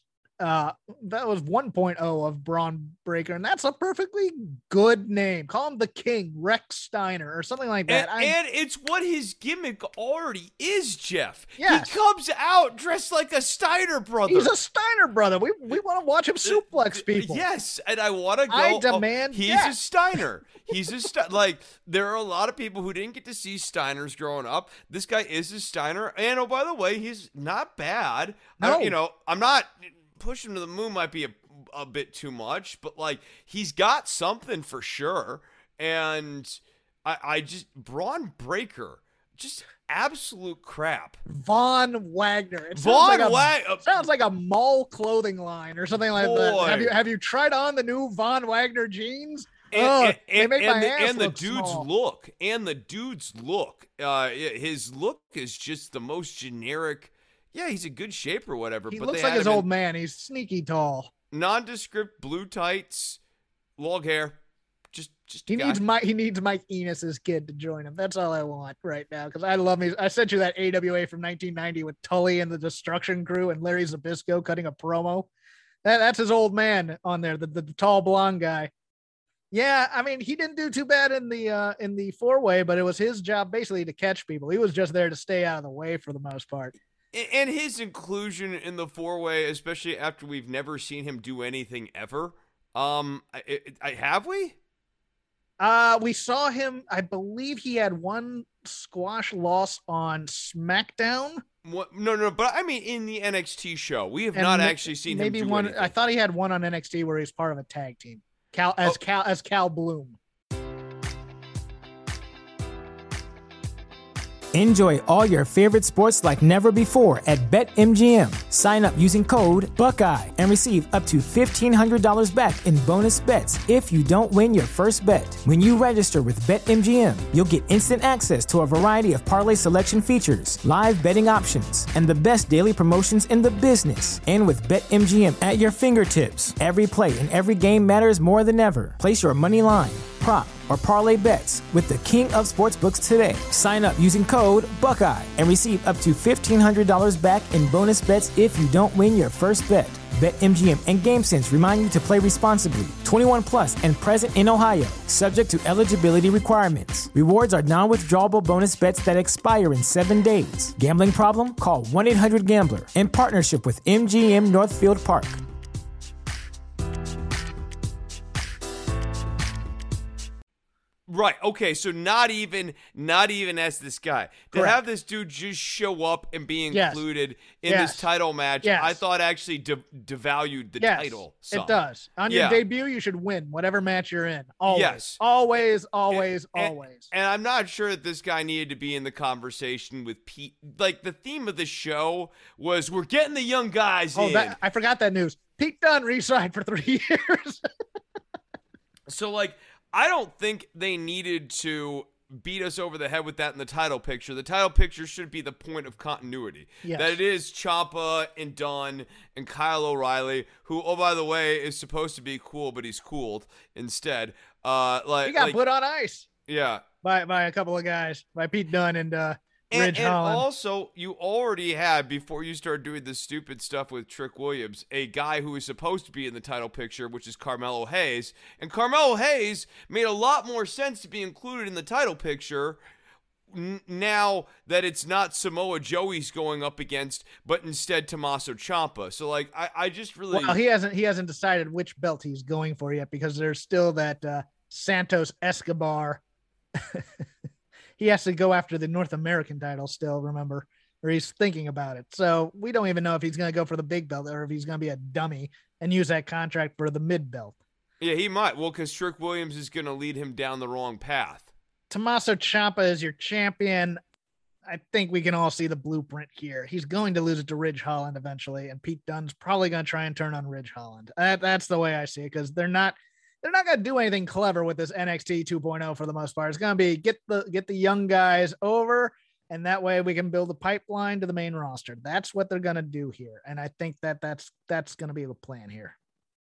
Speaker 2: That was 1.0 of Braun Breaker, and that's a perfectly good name. Call him the King, Rex Steiner, or something like that.
Speaker 3: And it's what his gimmick already is, Jeff.
Speaker 2: Yes.
Speaker 3: He comes out dressed like a Steiner brother.
Speaker 2: He's a Steiner brother. We want to watch him suplex people.
Speaker 3: Yes, and I want to go.
Speaker 2: I demand.
Speaker 3: He's a Steiner. He's a like. There are a lot of people who didn't get to see Steiners growing up. This guy is a Steiner, and oh, by the way, he's not bad.
Speaker 2: No.
Speaker 3: I'm not. Push him to the moon might be a bit too much, but like he's got something for sure. And I just Braun Breaker, just absolute crap.
Speaker 2: Von Wagner. It sounds like a mall clothing line or something like that. Have you tried on the new Von Wagner jeans?
Speaker 3: And
Speaker 2: the
Speaker 3: dude's look. His look is just the most generic. Yeah, he's in good shape or whatever.
Speaker 2: He
Speaker 3: but
Speaker 2: looks like his old man. He's sneaky tall.
Speaker 3: Nondescript blue tights, long hair. Just
Speaker 2: he needs Mike Enos's kid to join him. That's all I want right now because I love me. I sent you that AWA from 1990 with Tully and the Destruction Crew and Larry Zbyszko cutting a promo. That's his old man on there, the tall blonde guy. Yeah, I mean he didn't do too bad in the four-way, but it was his job basically to catch people. He was just there to stay out of the way for the most part.
Speaker 3: And his inclusion in the four-way, especially after we've never seen him do anything ever. Have we?
Speaker 2: We saw him. I believe he had one squash loss on SmackDown.
Speaker 3: No, but I mean in the NXT show, we have not actually seen him do anything.
Speaker 2: I thought he had one on NXT where he's part of a tag team. Cal Bloom.
Speaker 1: Enjoy all your favorite sports like never before at BetMGM. Sign up using code Buckeye and receive up to $1,500 back in bonus bets if you don't win your first bet. When you register with BetMGM, you'll get instant access to a variety of parlay selection features, live betting options, and the best daily promotions in the business. And with BetMGM at your fingertips, every play and every game matters more than ever. Place your money line, prop, or parlay bets with the king of sportsbooks today. Sign up using code Buckeye and receive up to $1,500 back in bonus bets if you don't win your first bet. BetMGM and GameSense remind you to play responsibly. 21 plus and present in Ohio, subject to eligibility requirements. Rewards are non-withdrawable bonus bets that expire in 7 days. Gambling problem? Call 1-800-GAMBLER. In partnership with MGM Northfield Park.
Speaker 3: Right. Okay. So not even as this guy to
Speaker 2: Correct.
Speaker 3: have this dude just show up and be included in this title match.
Speaker 2: Yes.
Speaker 3: I thought actually devalued the title. Some.
Speaker 2: It does. On your debut, you should win whatever match you're in. Always.
Speaker 3: Yes.
Speaker 2: Always.
Speaker 3: And I'm not sure that this guy needed to be in the conversation with Pete. Like the theme of the show was we're getting the young guys in.
Speaker 2: I forgot that news. Pete Dunne re-signed for 3 years.
Speaker 3: So like. I don't think they needed to beat us over the head with that in the title picture. The title picture should be the point of continuity.
Speaker 2: Yes.
Speaker 3: That it is Ciampa and Dunn and Kyle O'Reilly, who, oh, by the way, is supposed to be cool, but he's cooled instead.
Speaker 2: He got put on ice.
Speaker 3: Yeah.
Speaker 2: By a couple of guys, by Pete Dunne and Ridge Holland.
Speaker 3: And also, you already had, before you started doing this stupid stuff with Trick Williams, a guy who is supposed to be in the title picture, which is Carmelo Hayes. And Carmelo Hayes made a lot more sense to be included in the title picture now that it's not Samoa Joe's going up against, but instead Tommaso Ciampa. So, like, I just really...
Speaker 2: Well, he hasn't decided which belt he's going for yet because there's still that Santos Escobar... He has to go after the North American title still, remember, or he's thinking about it. So we don't even know if he's going to go for the big belt or if he's going to be a dummy and use that contract for the mid belt.
Speaker 3: Yeah, he might. Well, because Trick Williams is going to lead him down the wrong path.
Speaker 2: Tommaso Ciampa is your champion. I think we can all see the blueprint here. He's going to lose it to Ridge Holland eventually, and Pete Dunne's probably going to try and turn on Ridge Holland. That's the way I see it because they're not going to do anything clever with this NXT 2.0 for the most part. It's going to be get the young guys over, and that way we can build a pipeline to the main roster. That's what they're going to do here, and I think that's going to be the plan here.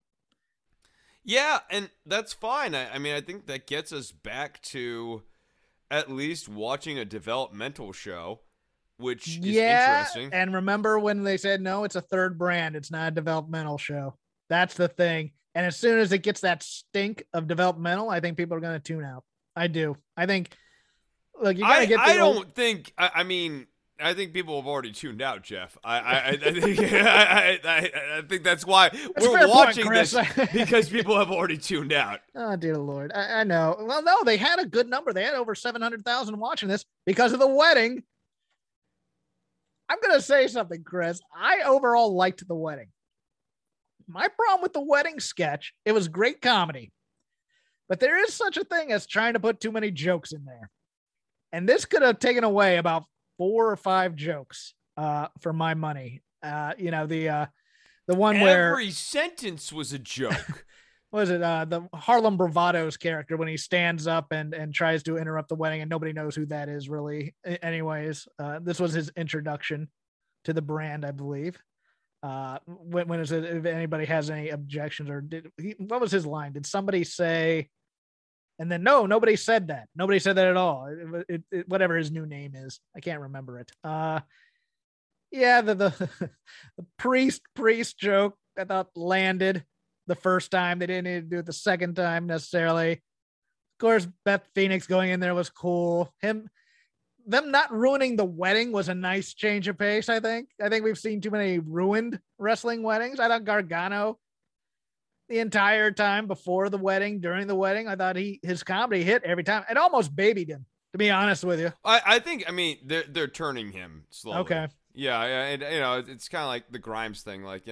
Speaker 3: Yeah, and that's fine. I mean, I think that gets us back to at least watching a developmental show which is interesting.
Speaker 2: And remember when they said, no, it's a third brand. It's not a developmental show. That's the thing. And as soon as it gets that stink of developmental, I think people are going to tune out. I do. I think, look, you got to get the
Speaker 3: I mean, I think people have already tuned out, Jeff. I think that's why we're watching this, because people have already tuned out.
Speaker 2: Oh, dear Lord. I know. Well, no, they had a good number. They had over 700,000 watching this because of the wedding. I'm going to say something, Chris. I overall liked the wedding. My problem with the wedding sketch, it was great comedy, but there is such a thing as trying to put too many jokes in there. And this could have taken away about 4 or 5 jokes for my money. The one where
Speaker 3: every sentence was a joke.
Speaker 2: What is it? The Harlem Bravado's character when he stands up and tries to interrupt the wedding and nobody knows who that is really. Anyways, this was his introduction to the brand, I believe. When is it? If anybody has any objections, or what was his line? Did somebody say? And then no, nobody said that. Nobody said that at all. It whatever his new name is, I can't remember it. The priest joke I thought landed the first time. They didn't need to do it the second time necessarily. Of course, Beth Phoenix going in there was cool. Them not ruining the wedding was a nice change of pace. I think we've seen too many ruined wrestling weddings. I thought Gargano, the entire time before the wedding, during the wedding, I thought his comedy hit every time. It almost babied him, to be honest with you.
Speaker 3: I think they're turning him slowly.
Speaker 2: Okay.
Speaker 3: Yeah, and it's kind of like the Grimes thing, like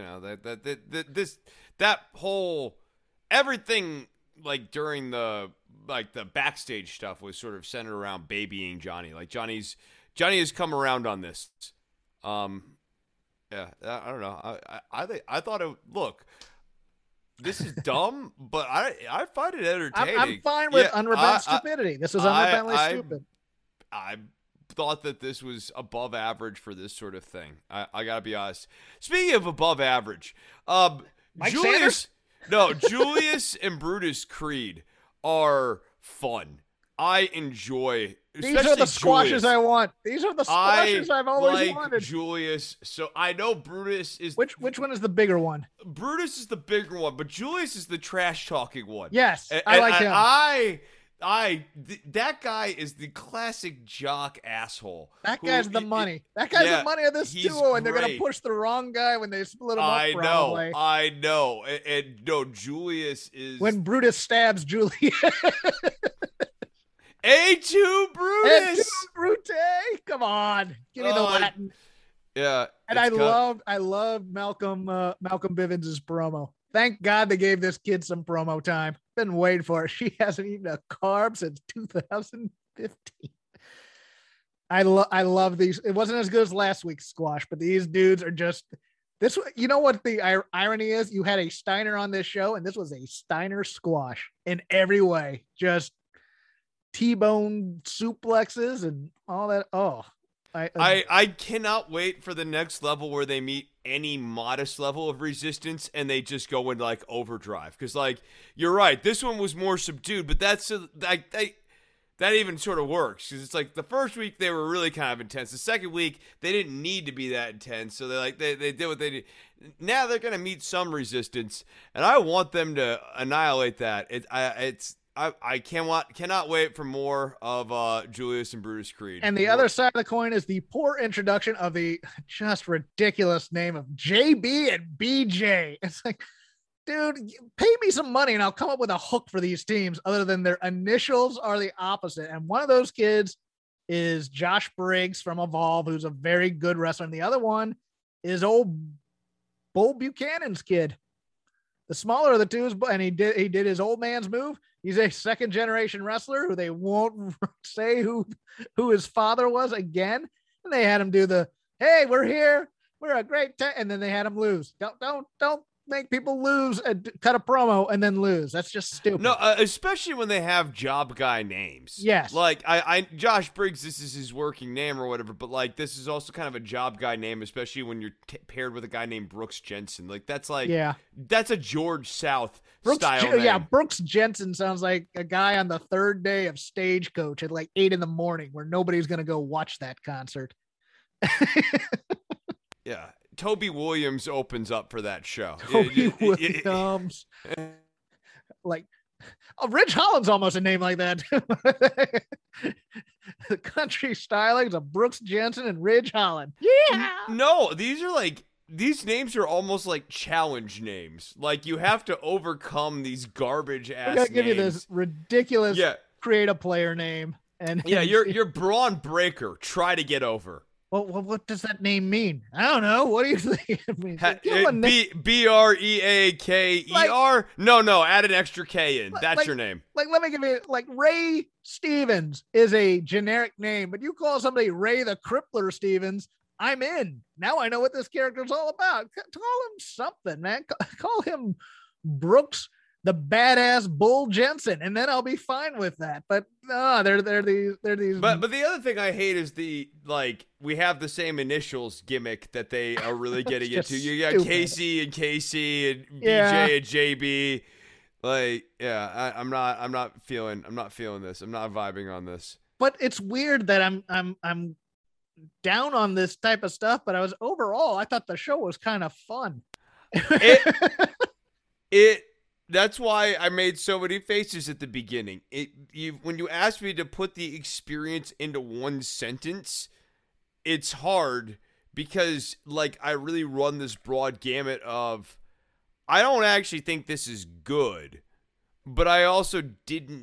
Speaker 3: that whole everything like during the backstage stuff was sort of centered around babying Johnny. Like Johnny has come around on this. I don't know. I thought look. This is dumb, but I find it entertaining.
Speaker 2: I'm fine with unrepentant stupidity. This is unrepentantly stupid.
Speaker 3: I thought that this was above average for this sort of thing. I gotta be honest. Speaking of above average, Julius and Brutus Creed are fun. I enjoy.
Speaker 2: These are the squashes
Speaker 3: Julius.
Speaker 2: I want. These are the squashes I've always wanted.
Speaker 3: Julius. So I know Brutus is
Speaker 2: which one is the bigger one?
Speaker 3: Brutus is the bigger one, but Julius is the trash talking one.
Speaker 2: Yes, I like him.
Speaker 3: That guy is the classic jock asshole.
Speaker 2: That guy's the money. That guy's the money of this duo, and they're gonna push the wrong guy when they split him up. Probably.
Speaker 3: I know. And no, Julius is
Speaker 2: when Brutus stabs Julius.
Speaker 3: A2 Brutus.
Speaker 2: A2 Brute. Come on, give me the Latin.
Speaker 3: Yeah,
Speaker 2: and I loved Malcolm Bivens' promo. Thank God they gave this kid some promo time. Been waiting for it. She hasn't eaten a carb since 2015. I love these. It wasn't as good as last week's squash, but these dudes are just this. You know what the irony is? You had a Steiner on this show, and this was a Steiner squash in every way. Just T-bone suplexes and all that. Oh,
Speaker 3: I cannot wait for the next level where they meet any modest level of resistance and they just go into like overdrive. Because like you're right, this one was more subdued, but that's like that even sort of works because it's like the first week they were really kind of intense. The second week they didn't need to be that intense, so they did what they did. Now they're gonna meet some resistance, and I want them to annihilate that. I cannot wait for more of Julius and Brutus Creed.
Speaker 2: And the other side of the coin is the poor introduction of the just ridiculous name of JB and BJ. It's like, dude, pay me some money and I'll come up with a hook for these teams other than their initials are the opposite. And one of those kids is Josh Briggs from Evolve, who's a very good wrestler. And the other one is old Bull Buchanan's kid. The smaller of the two is, and he did his old man's move. He's a second generation wrestler who they won't say who his father was again. And they had him do hey, we're here. We're a great and then they had him lose. Don't make people lose and cut a promo and then lose. That's just stupid.
Speaker 3: No, especially when they have job guy names.
Speaker 2: Yes.
Speaker 3: Like I Josh Briggs, this is his working name or whatever, but like this is also kind of a job guy name, especially when you're paired with a guy named Brooks Jensen. Like that's a George South style name.
Speaker 2: Yeah, Brooks Jensen sounds like a guy on the third day of Stagecoach at like 8 a.m, where nobody's going to go watch that concert.
Speaker 3: Yeah. Toby Williams opens up for that show.
Speaker 2: Toby Williams. Like, oh, Ridge Holland's almost a name like that. The country stylings of Brooks Jensen and Ridge Holland. Yeah.
Speaker 3: No, these names are almost like challenge names. Like you have to overcome these garbage ass names.
Speaker 2: I gotta give you this ridiculous create a player name. And
Speaker 3: you're Braun Breaker. Try to get over.
Speaker 2: Well, what does that name mean? I don't know. What do you think it means?
Speaker 3: Breaker? No, add an extra K in. That's your name.
Speaker 2: Like, let me give you, like, Ray Stevens is a generic name, but you call somebody Ray the Crippler Stevens, I'm in. Now I know what this character's all about. Call him something, man. Call him Brooks the Badass Bull Jensen, and then I'll be fine with that. But they're these.
Speaker 3: But the other thing I hate is we have the same initials gimmick that they are really getting into. You got Casey and BJ and JB. Like, yeah, I'm not feeling this. I'm not vibing on this.
Speaker 2: But it's weird that I'm down on this type of stuff. But I thought the show was kind of fun.
Speaker 3: That's why I made so many faces at the beginning. When you asked me to put the experience into one sentence, it's hard because I really run this broad gamut of, I don't actually think this is good, but I also did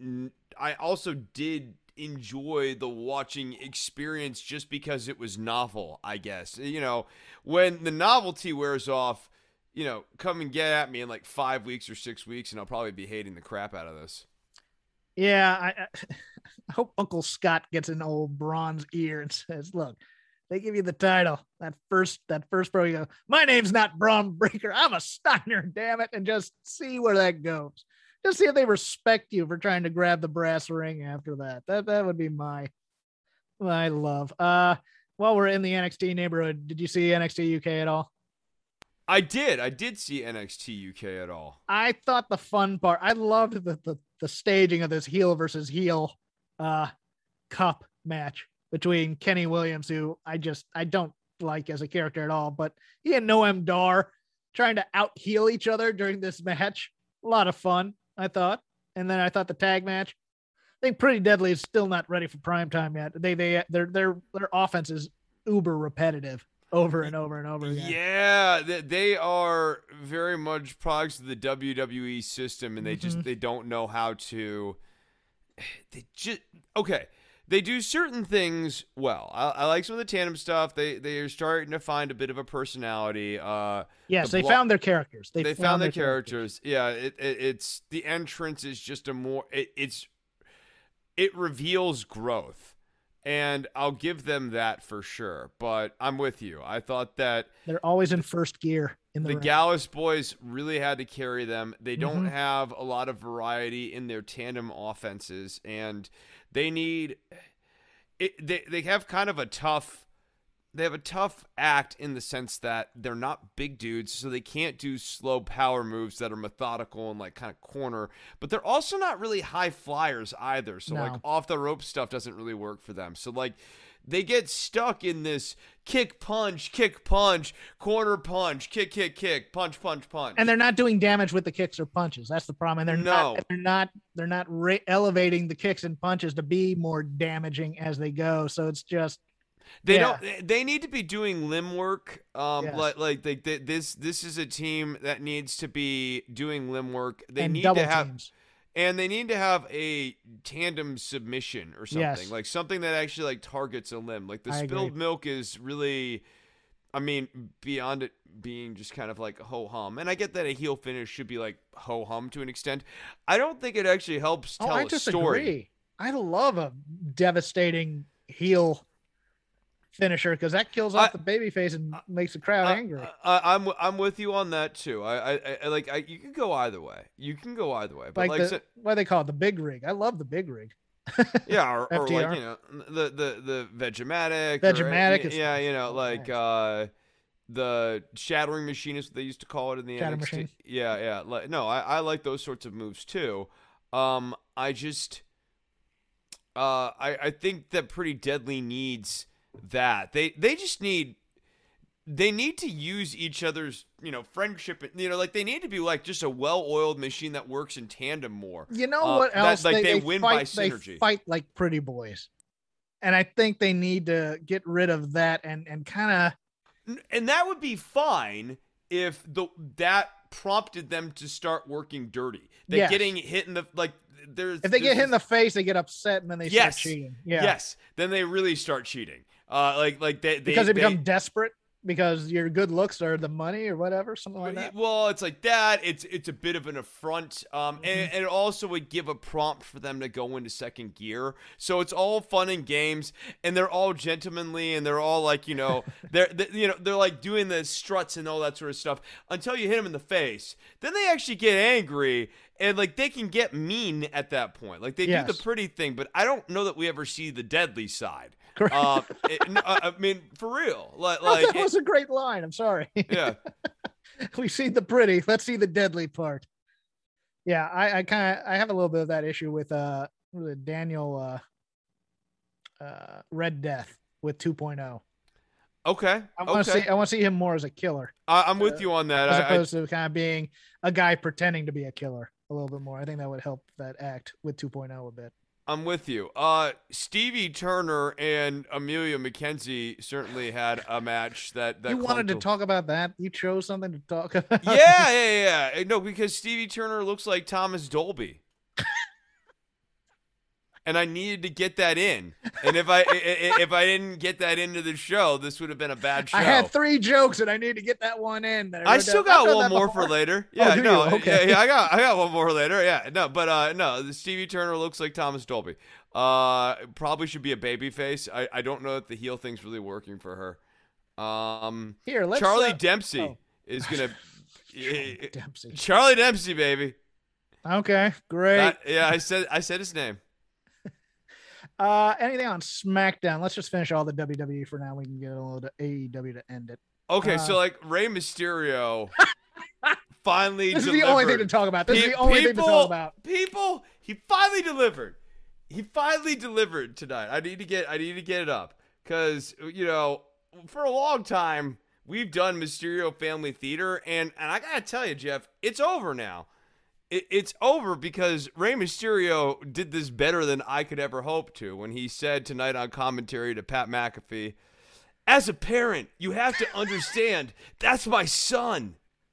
Speaker 3: enjoy the watching experience just because it was novel, I guess. When the novelty wears off, come and get at me in 5 weeks or 6 weeks, and I'll probably be hating the crap out of this.
Speaker 2: Yeah, I hope Uncle Scott gets an old bronze ear and says, "Look, they give you the title. That first pro, you go, my name's not Braun Breaker. I'm a Steiner, damn it," and just see where that goes. Just see if they respect you for trying to grab the brass ring after that. That would be my love. While we're in the NXT neighborhood, did you see NXT UK at all?
Speaker 3: I did see NXT UK at all. I
Speaker 2: thought the fun part, I loved the staging of this heel versus heel cup match between Kenny Williams, who I don't like as a character at all, but he and Noam Dar trying to out heel each other during this match. A lot of fun, I thought. And then I thought the tag match, I think Pretty Deadly is still not ready for prime time yet. Their offense is uber repetitive. Over and over and over again.
Speaker 3: Yeah, they are very much products of the WWE system, and they don't know how to. They do certain things well. I like some of the tandem stuff. They are starting to find a bit of a personality.
Speaker 2: Yes, they found their characters.
Speaker 3: They found their characters. Yeah, it's the entrance is just it reveals growth. And I'll give them that for sure. But I'm with you. I thought that
Speaker 2: they're always in first gear.
Speaker 3: The Gallus boys really had to carry them. They don't have a lot of variety in their tandem offenses, and they need it. They have kind of a tough. They have a tough act in the sense that they're not big dudes, so they can't do slow power moves that are methodical and kind of corner. But they're also not really high flyers either. So off the rope stuff doesn't really work for them. So they get stuck in this kick, punch, corner punch, kick, punch.
Speaker 2: And they're not doing damage with the kicks or punches. That's the problem. And they're not elevating the kicks and punches to be more damaging as they go. So it's just.
Speaker 3: They need to be doing limb work. This is a team that needs to be doing limb work. They need to have teams. And they need to have a tandem submission or something. Something that actually targets a limb. The spilled milk is really, beyond it being just kind of ho hum. And I get that a heel finish should be ho hum to an extent. I don't think it actually helps tell a story.
Speaker 2: I love a devastating heel finisher because that kills off the babyface and makes the crowd angry.
Speaker 3: I'm with you on that too. You can go either way. But
Speaker 2: why they call it the big rig? I love the big rig.
Speaker 3: Yeah, or the Vegematic. The shattering machine is what they used to call it in the
Speaker 2: Shatter
Speaker 3: NXT.
Speaker 2: Machine.
Speaker 3: Yeah. I like those sorts of moves too. I think that Pretty Deadly needs that. They just need to use each other's, friendship. Like they need to be like just a well-oiled machine that works in tandem more.
Speaker 2: You know what else?
Speaker 3: They win
Speaker 2: fight,
Speaker 3: by synergy.
Speaker 2: They fight like pretty boys, and I think they need to get rid of that and kind
Speaker 3: of. And that would be fine if that prompted them to start working dirty. They're getting hit in the if
Speaker 2: they get hit in the face, they get upset and then they start cheating. Yeah.
Speaker 3: Yes. Then they really start cheating. They
Speaker 2: become desperate because your good looks are the money or whatever, something like that.
Speaker 3: Well, it's like that. It's a bit of an affront. And it also would give a prompt for them to go into second gear. So it's all fun and games, and they're all gentlemanly, and they're all like, they're like doing the struts and all that sort of stuff until you hit them in the face. Then they actually get angry. And, they can get mean at that point. Like, they do the pretty thing, but I don't know that we ever see the deadly side. I mean, for real.
Speaker 2: That was a great line. I'm sorry.
Speaker 3: Yeah.
Speaker 2: We see the pretty. Let's see the deadly part. Yeah, I have a little bit of that issue with Daniel Red Death with 2.0.
Speaker 3: Okay.
Speaker 2: I want to see him more as a killer.
Speaker 3: I'm with you on that.
Speaker 2: As opposed to kind of being a guy pretending to be a killer a little bit more. I think that would help that act with 2.0 a bit.
Speaker 3: I'm with you. Stevie Turner and Amelia McKenzie certainly had a match that
Speaker 2: you wanted to talk about that. You chose something to talk about.
Speaker 3: Yeah. No, because Stevie Turner looks like Thomas Dolby. And I needed to get that in. And if I didn't get that into the show, this would have been a bad show.
Speaker 2: I had 3 jokes, and I need to get that one in.
Speaker 3: I still got one more for later. Yeah,
Speaker 2: okay.
Speaker 3: Yeah, I got one more later. Yeah, no, but no, Stevie Turner looks like Thomas Dolby. Probably should be a baby face. I don't know if the heel thing's really working for her.
Speaker 2: Here, let's
Speaker 3: Charlie Dempsey is gonna. Charlie Dempsey, baby.
Speaker 2: Okay, great.
Speaker 3: I said his name.
Speaker 2: Anything on SmackDown? Let's just finish all the WWE for now. We can get a little to AEW to end it.
Speaker 3: Okay, so Rey Mysterio finally
Speaker 2: This
Speaker 3: delivered.
Speaker 2: Is the only thing to talk about. This is the only thing to talk about.
Speaker 3: He finally delivered. He finally delivered tonight. I need to get it up because for a long time we've done Mysterio family theater, and I gotta tell you, Jeff, it's over now. It's over because Rey Mysterio did this better than I could ever hope to when he said tonight on commentary to Pat McAfee, as a parent, you have to understand, that's my son.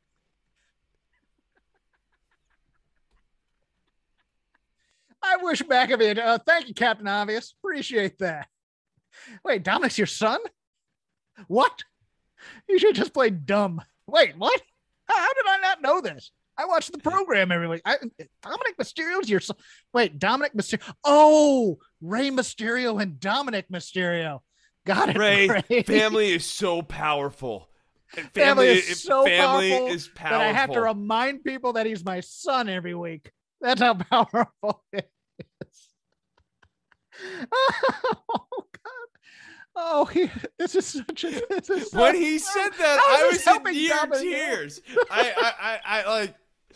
Speaker 2: I wish McAfee. Thank you, Captain Obvious. Appreciate that. Wait, Dominic's your son? What? You should just play dumb. Wait, what? How did I not know this? I watch the program every week. Dominic Mysterio's your son. Wait, Dominic Mysterio. Oh, Rey Mysterio and Dominic Mysterio. Got it.
Speaker 3: Ray. Family is so powerful.
Speaker 2: Family is so
Speaker 3: family
Speaker 2: powerful
Speaker 3: is powerful.
Speaker 2: that I have to remind people that he's my son every week. That's how powerful it is. Oh God. Oh, this is such a.
Speaker 3: When he said that, I was in near tears. I like.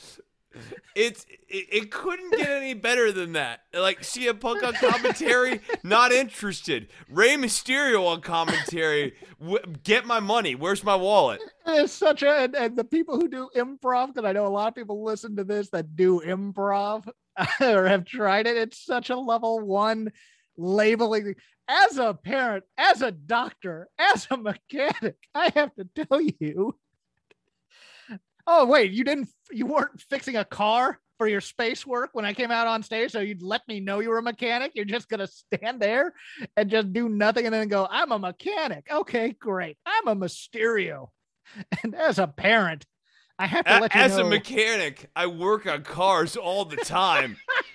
Speaker 3: It couldn't get any better than that. Like CM Punk on commentary, not interested. Rey Mysterio on commentary, get my money. Where's my wallet?
Speaker 2: It's such a, and the people who do improv, because I know a lot of people listen to this that do improv or have tried it. It's such a level 1 labeling. As a parent, as a doctor, as a mechanic, I have to tell you. Oh, wait, you weren't fixing a car for your space work when I came out on stage, so you'd let me know you were a mechanic? You're just going to stand there and just do nothing and then go, I'm a mechanic. Okay, great. I'm a Mysterio. And as a parent, I have to let you know.
Speaker 3: As a mechanic, I work on cars all the time.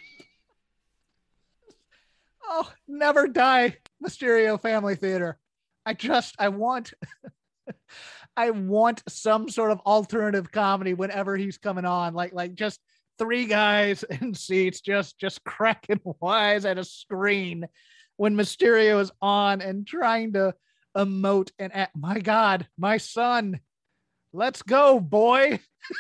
Speaker 2: Oh, never die, Mysterio Family Theater. I want... I want some sort of alternative comedy whenever he's coming on, like just 3 guys in seats, just cracking wise at a screen when Mysterio is on and trying to emote and act. My God, my son, let's go, boy.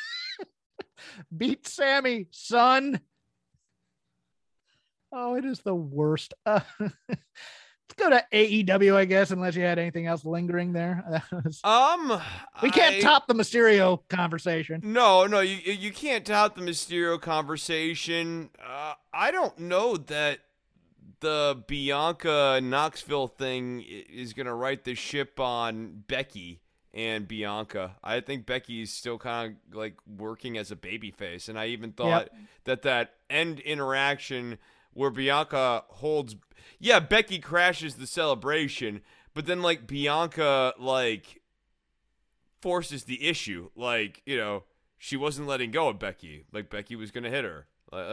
Speaker 2: Beat Sammy, son. Oh, it is the worst. go to AEW, I guess, unless you had anything else lingering there. We can't top the Mysterio conversation.
Speaker 3: No, you can't top the Mysterio conversation. I don't know that the Bianca Knoxville thing is going to right the ship on Becky and Bianca. I think Becky's still kind of like working as a babyface, and I even thought that end interaction where Bianca holds, Becky crashes the celebration, but then like Bianca like forces the issue, like, you know, she wasn't letting go of Becky, like Becky was gonna hit her,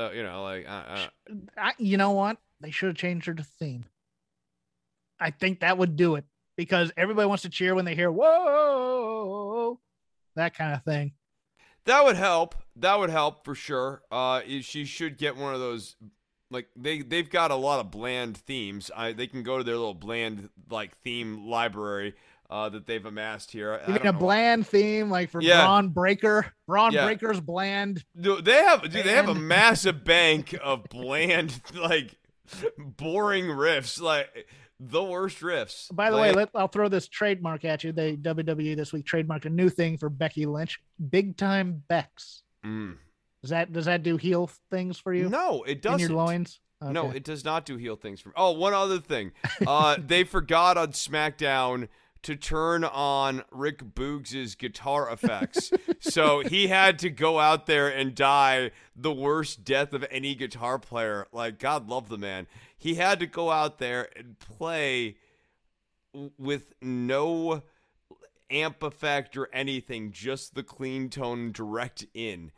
Speaker 2: you know what? They should have changed her to theme. I think that would do it, because everybody wants to cheer when they hear "whoa," that kind of thing.
Speaker 3: That would help. That would help for sure. She should get one of those. Like they've got a lot of bland themes. They can go to their little bland like theme library that they've amassed here.
Speaker 2: You mean a bland theme like for Braun Breaker? Braun Breaker's bland.
Speaker 3: They have a massive bank of bland, like boring riffs, like the worst riffs.
Speaker 2: By the way, I'll throw this trademark at you. They WWE this week trademarked a new thing for Becky Lynch: Big Time Bex. Does that do heel things for you?
Speaker 3: No, it doesn't.
Speaker 2: In your loins? Okay.
Speaker 3: No, it does not do heel things for me. Oh, one other thing. They forgot on SmackDown to turn on Rick Boogs' guitar effects. So he had to go out there and die the worst death of any guitar player. Like, God love the man. He had to go out there and play with no amp effect or anything, just the clean tone direct in.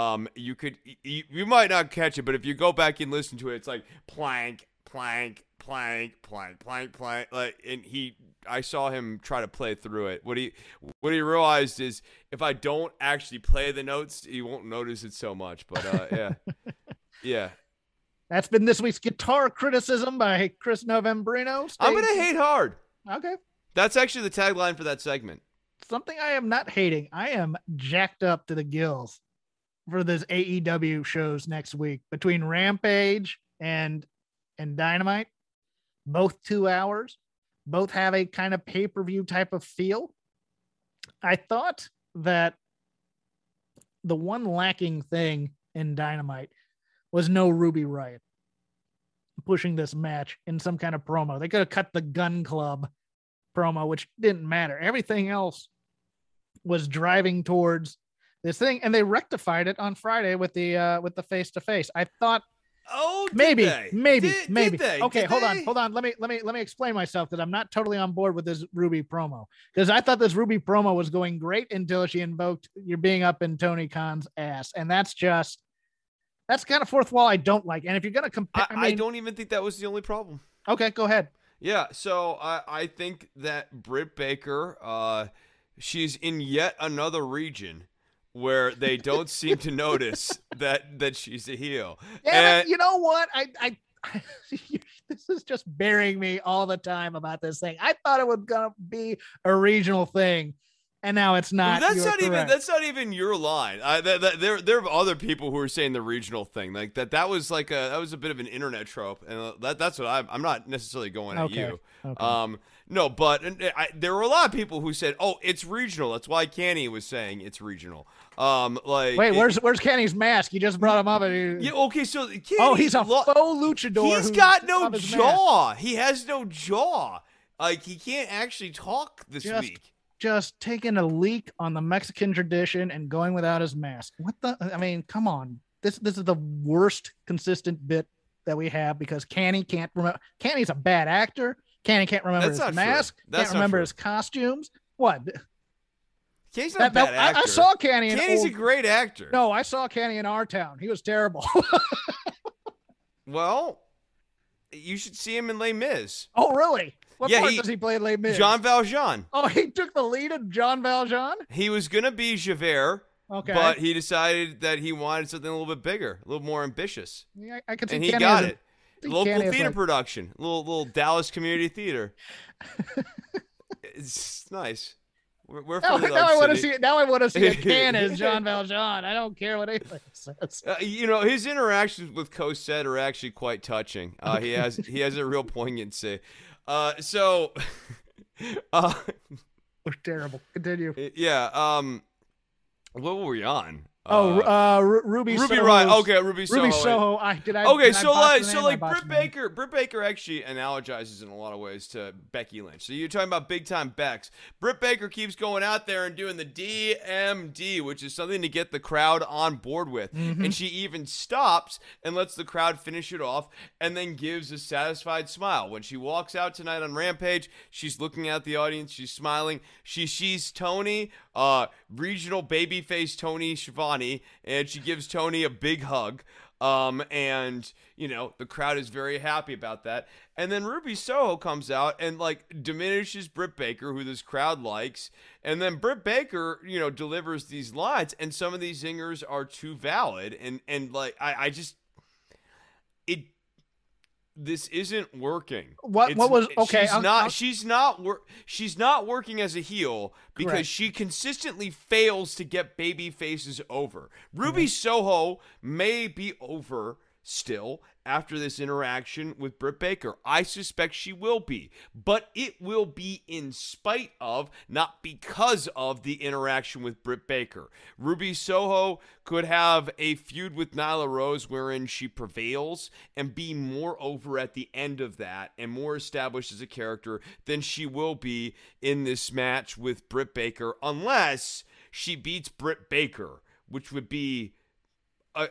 Speaker 3: You might not catch it, but if you go back and listen to it, it's like plank, plank, plank, plank, plank, plank. Like, and I saw him try to play through it. What he realized is if I don't actually play the notes, he won't notice it so much. But yeah.
Speaker 2: That's been this week's guitar criticism by Chris Novembrino.
Speaker 3: I'm gonna hate hard.
Speaker 2: Okay.
Speaker 3: That's actually the tagline for that segment.
Speaker 2: Something I am not hating. I am jacked up to the gills for this AEW shows next week between Rampage and Dynamite. Both 2 hours. Both have a kind of pay-per-view type of feel. I thought that the one lacking thing in Dynamite was no Ruby Riott pushing this match in some kind of promo. They could have cut the Gun Club promo, which didn't matter. Everything else was driving towards this thing, and they rectified it on Friday with the face-to-face. I thought, maybe.
Speaker 3: Did they?
Speaker 2: Okay, hold on. Let me explain myself, that I'm not totally on board with this Ruby promo, because I thought this Ruby promo was going great until she invoked "you're being up in Tony Khan's ass," and that's kind of fourth wall I don't like. And if you're gonna compare,
Speaker 3: I don't even think that was the only problem.
Speaker 2: Okay, go ahead.
Speaker 3: Yeah, so I think that Britt Baker, she's in yet another region where they don't seem to notice that she's a heel.
Speaker 2: Yeah, and you know what? I this is just burying me all the time about this thing. I thought it was gonna be a regional thing, and now it's not.
Speaker 3: That's not even your line. There are other people who are saying the regional thing, like that was like that was a bit of an internet trope, and that's what I'm not necessarily going at you. Okay. No, but there were a lot of people who said, "Oh, it's regional." That's why Kenny was saying it's regional.
Speaker 2: Wait, where's Kenny's mask? You just brought him up.
Speaker 3: Yeah, okay, so Kenny,
Speaker 2: he's a faux luchador.
Speaker 3: He's got no jaw. He has no jaw. Like, he can't actually talk this week.
Speaker 2: Just taking a leak on the Mexican tradition and going without his mask. Come on. This is the worst consistent bit that we have, because Kenny can't remember. Kenny's a bad actor. Kenny can't remember his mask. Can't remember his costumes. What?
Speaker 3: Kenny's not a bad actor.
Speaker 2: I saw Kenny.
Speaker 3: Kenny's a great actor.
Speaker 2: No, I saw Kenny in Our Town. He was terrible.
Speaker 3: Well, you should see him in Les Mis.
Speaker 2: Oh, really? What part does he play in Les Mis?
Speaker 3: Jean Valjean.
Speaker 2: Oh, he took the lead in Jean Valjean?
Speaker 3: He was going to be Javert, but he decided that he wanted something a little bit bigger, a little more ambitious.
Speaker 2: Yeah, I could see
Speaker 3: and he got it. Local theater production, little Dallas Community Theater. It's nice. We're from
Speaker 2: now I want to see it. Now I want to see a can as Jean Valjean. I don't care what anybody says.
Speaker 3: His interactions with Cosette are actually quite touching. Okay. He has a real poignancy. So, uh,
Speaker 2: We're terrible. Continue.
Speaker 3: yeah. What were we on?
Speaker 2: Ruby Soho's-
Speaker 3: Riott. Okay, Ruby Soho.
Speaker 2: Ruby Soho.
Speaker 3: Okay, so Britt Baker actually analogizes in a lot of ways to Becky Lynch. So you're talking about big time Bex. Britt Baker keeps going out there and doing the DMD, which is something to get the crowd on board with.
Speaker 2: Mm-hmm.
Speaker 3: And she even stops and lets the crowd finish it off and then gives a satisfied smile. When she walks out tonight on Rampage, she's looking at the audience, she's smiling. She's Tony, regional babyface Tony Schiavone, and she gives Tony a big hug. And you know, the crowd is very happy about that. And then Ruby Soho comes out and like diminishes Britt Baker, who this crowd likes. And then Britt Baker, you know, delivers these lines, and some of these zingers are too valid. And like this isn't working. She's not working as a heel because
Speaker 2: Correct.
Speaker 3: she consistently fails to get baby faces over. Ruby Soho may be over still after this interaction with Britt Baker. I suspect she will be, but it will be in spite of, not because of, the interaction with Britt Baker. Ruby Soho could have a feud with Nyla Rose wherein she prevails and be more over at the end of that and more established as a character than she will be in this match with Britt Baker, unless she beats Britt Baker, which would be a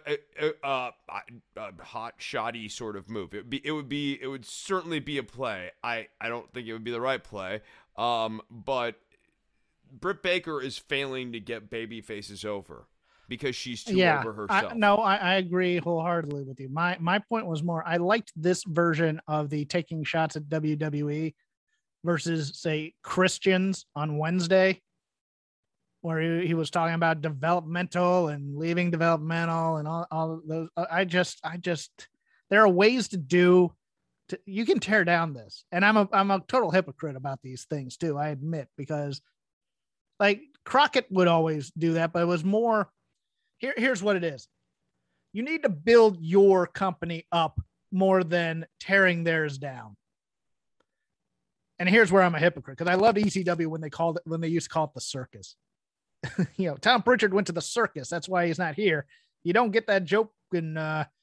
Speaker 3: hot shoddy sort of move. It would certainly be a play. I don't think it would be the right play. But Britt Baker is failing to get baby faces over because she's too over herself.
Speaker 2: I agree wholeheartedly with you. My point was more, I liked this version of the taking shots at WWE versus, say, Christians on Wednesday, where he was talking about developmental and leaving developmental and all of those. I just, there are ways you can tear down this. And I'm a total hypocrite about these things too, I admit, because like Crockett would always do that, but it was more, here's what it is. You need to build your company up more than tearing theirs down. And here's where I'm a hypocrite, because I loved ECW when they used to call it the circus. You know, Tom Pritchard went to the circus. That's why he's not here. You don't get that joke in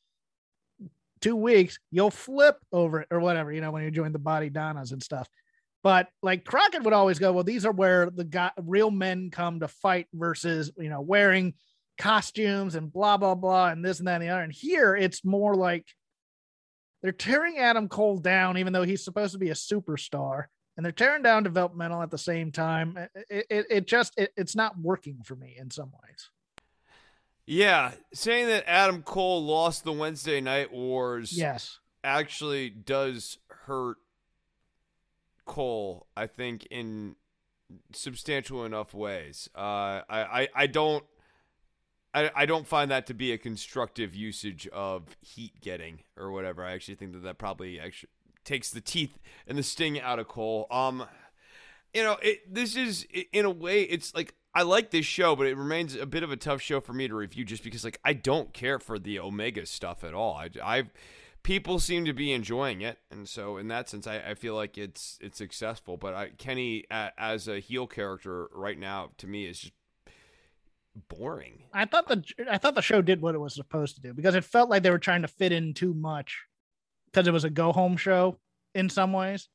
Speaker 2: 2 weeks, you'll flip over it or whatever, you know, when you join the Body Donnas and stuff. But like Crockett would always go, well, these are where real men come to fight versus, you know, wearing costumes and blah, blah, blah, and this and that and the other. And here it's more like they're tearing Adam Cole down, even though he's supposed to be a superstar. And they're tearing down developmental at the same time. It's not working for me in some ways.
Speaker 3: Yeah, saying that Adam Cole lost the Wednesday Night Wars,
Speaker 2: yes,
Speaker 3: actually does hurt Cole, I think, in substantial enough ways. I don't find that to be a constructive usage of heat getting or whatever. I actually think that probably actually takes the teeth and the sting out of Cole. You know, this is, in a way, it's like, I like this show, but it remains a bit of a tough show for me to review just because, like, I don't care for the Omega stuff at all. People seem to be enjoying it, and so in that sense, I feel like it's successful. But Kenny, as a heel character right now, to me, is just boring.
Speaker 2: I thought the show did what it was supposed to do, because it felt like they were trying to fit in too much, because it was a go home show in some ways.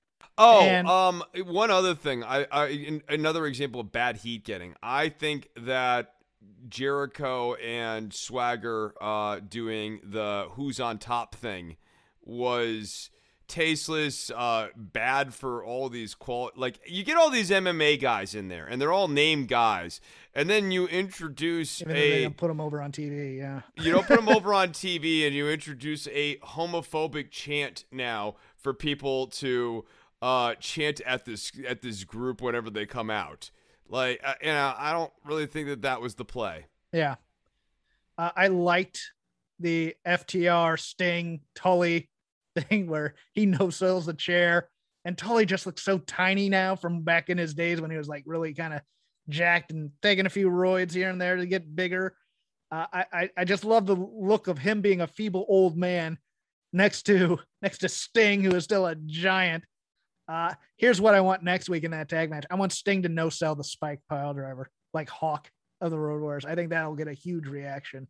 Speaker 3: Oh, one other thing, another example of bad heat getting. I think that Jericho and Swagger doing the who's on top thing was tasteless, bad for all these like, you get all these MMA guys in there and they're all named guys, and then you introduce
Speaker 2: they don't put them over on TV. Yeah,
Speaker 3: you don't put them over on TV, and you introduce a homophobic chant now for people to chant at this group whenever they come out. Like, you know, I don't really think that was the play.
Speaker 2: Yeah, I liked the FTR Sting Tully thing where he no-sells the chair, and Tully just looks so tiny now from back in his days when he was like really kind of jacked and taking a few roids here and there to get bigger. I just love the look of him being a feeble old man next to Sting, who is still a giant. Here's what I want next week in that tag match. I want Sting to no-sell the Spike pile driver like Hawk of the Road Warriors. I think that'll get a huge reaction.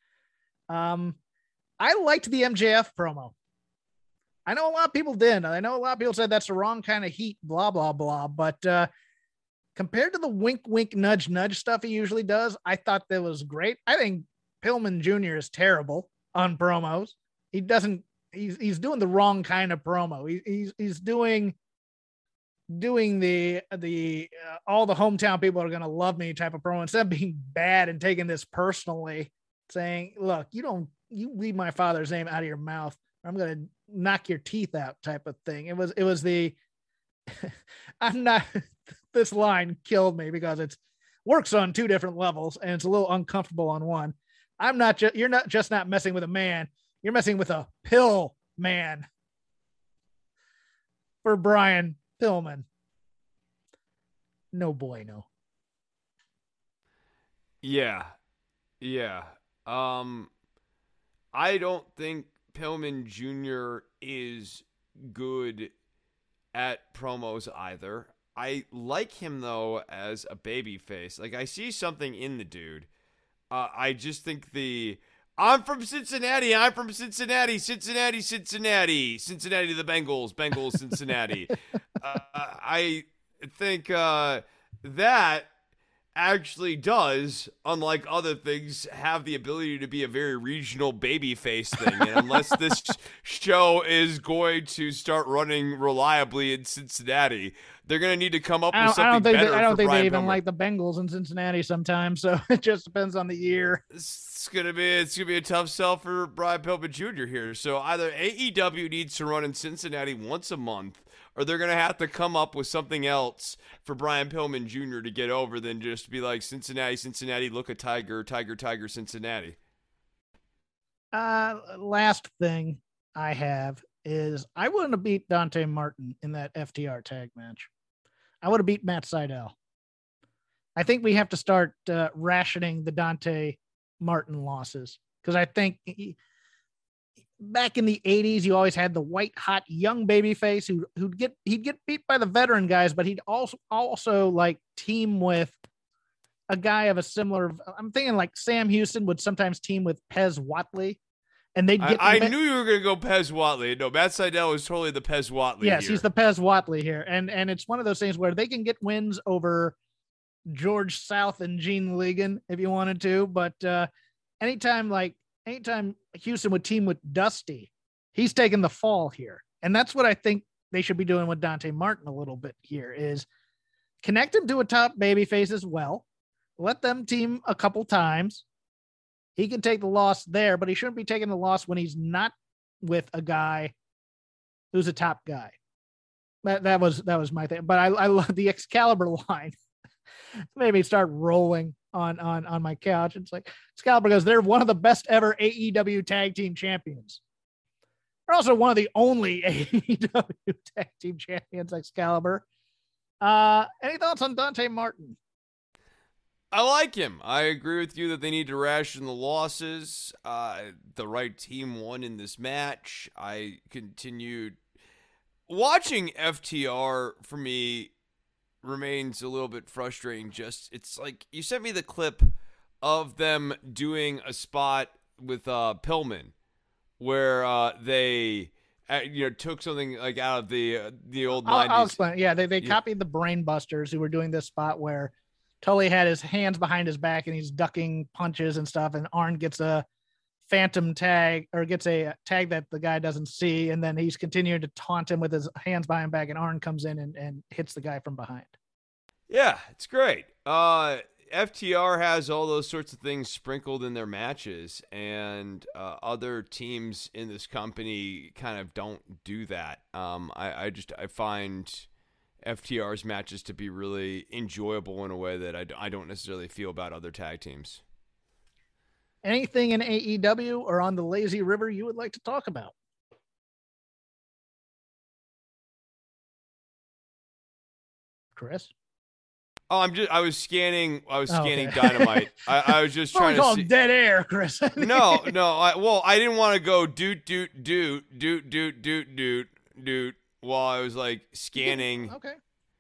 Speaker 2: I liked the MJF promo. I know a lot of people didn't. I know a lot of people said that's the wrong kind of heat, blah, blah, blah. But compared to the wink, wink, nudge, nudge stuff he usually does, I thought that was great. I think Pillman Jr. is terrible on promos. He doesn't, he's doing the wrong kind of promo. He's doing the all the hometown people are going to love me type of promo instead of being bad and taking this personally, saying, look, you leave my father's name out of your mouth, or I'm going to knock your teeth out type of thing. It was the, I'm not, this line killed me because it's works on two different levels and it's a little uncomfortable on one. You're not just not messing with a man. You're messing with a pill man for Brian Pillman. No bueno.
Speaker 3: Yeah. I don't think Pillman Jr. is good at promos either. I like him though as a baby face. Like I see something in the dude. I just think I'm from Cincinnati. Cincinnati to the Bengals, Cincinnati. I think that actually does, unlike other things, have the ability to be a very regional babyface thing. And unless this show is going to start running reliably in Cincinnati, they're going to need to come up with something better.
Speaker 2: I don't think
Speaker 3: Brian
Speaker 2: they even
Speaker 3: Pillman.
Speaker 2: like the Bengals in Cincinnati sometimes. So it just depends on the year.
Speaker 3: It's gonna be a tough sell for Brian Pillman Jr. here. So either AEW needs to run in Cincinnati once a month, or they're gonna have to come up with something else for Brian Pillman Jr. to get over than just be like Cincinnati, look at Tiger, Cincinnati.
Speaker 2: Last thing I have is I wouldn't have beat Dante Martin in that FTR tag match. I would have beat Matt Sydal. I think we have to start rationing the Dante Martin losses, because I think back in the 80s you always had the white hot young baby face he'd get beat by the veteran guys, but he'd also like team with a guy of a similar, I'm thinking like Sam Houston would sometimes team with Pez Watley, and they'd get
Speaker 3: I knew you were going to go Pez Watley. No, Matt Sydal is totally the Pez Watley.
Speaker 2: Yes,
Speaker 3: here.
Speaker 2: He's the Pez Watley here, and it's one of those things where they can get wins over George South and Gene Ligon if you wanted to, but anytime Houston would team with Dusty, he's taking the fall here. And that's what I think they should be doing with Dante Martin a little bit here, is connect him to a top babyface as well. Let them team a couple times. He can take the loss there, but he shouldn't be taking the loss when he's not with a guy who's a top guy. That was my thing. But I love the Excalibur line. Made me start rolling on my couch. It's like Excalibur goes, they're one of the best ever AEW tag team champions. They're also one of the only AEW tag team champions, Excalibur. Any thoughts on Dante Martin?
Speaker 3: I like him. I agree with you that they need to ration the losses. The right team won in this match. I continued watching FTR. For me, remains a little bit frustrating. It's like you sent me the clip of them doing a spot with Pillman where they took something like out of the old 90s.
Speaker 2: I'll explain. Yeah, they copied the Brainbusters, who were doing this spot where Tully had his hands behind his back and he's ducking punches and stuff, and Arn gets a phantom tag, or gets a tag that the guy doesn't see, and then he's continuing to taunt him with his hands behind his back, and Arn comes in and hits the guy from behind.
Speaker 3: Yeah, it's great. FTR has all those sorts of things sprinkled in their matches, and other teams in this company kind of don't do that. I find FTR's matches to be really enjoyable in a way that I don't necessarily feel about other tag teams.
Speaker 2: Anything in AEW or on the Lazy River you would like to talk about? Chris?
Speaker 3: Oh, I was scanning Dynamite. I was just trying to see
Speaker 2: dead air, Chris.
Speaker 3: No. I didn't want to go doot. while I was like scanning.
Speaker 2: Okay.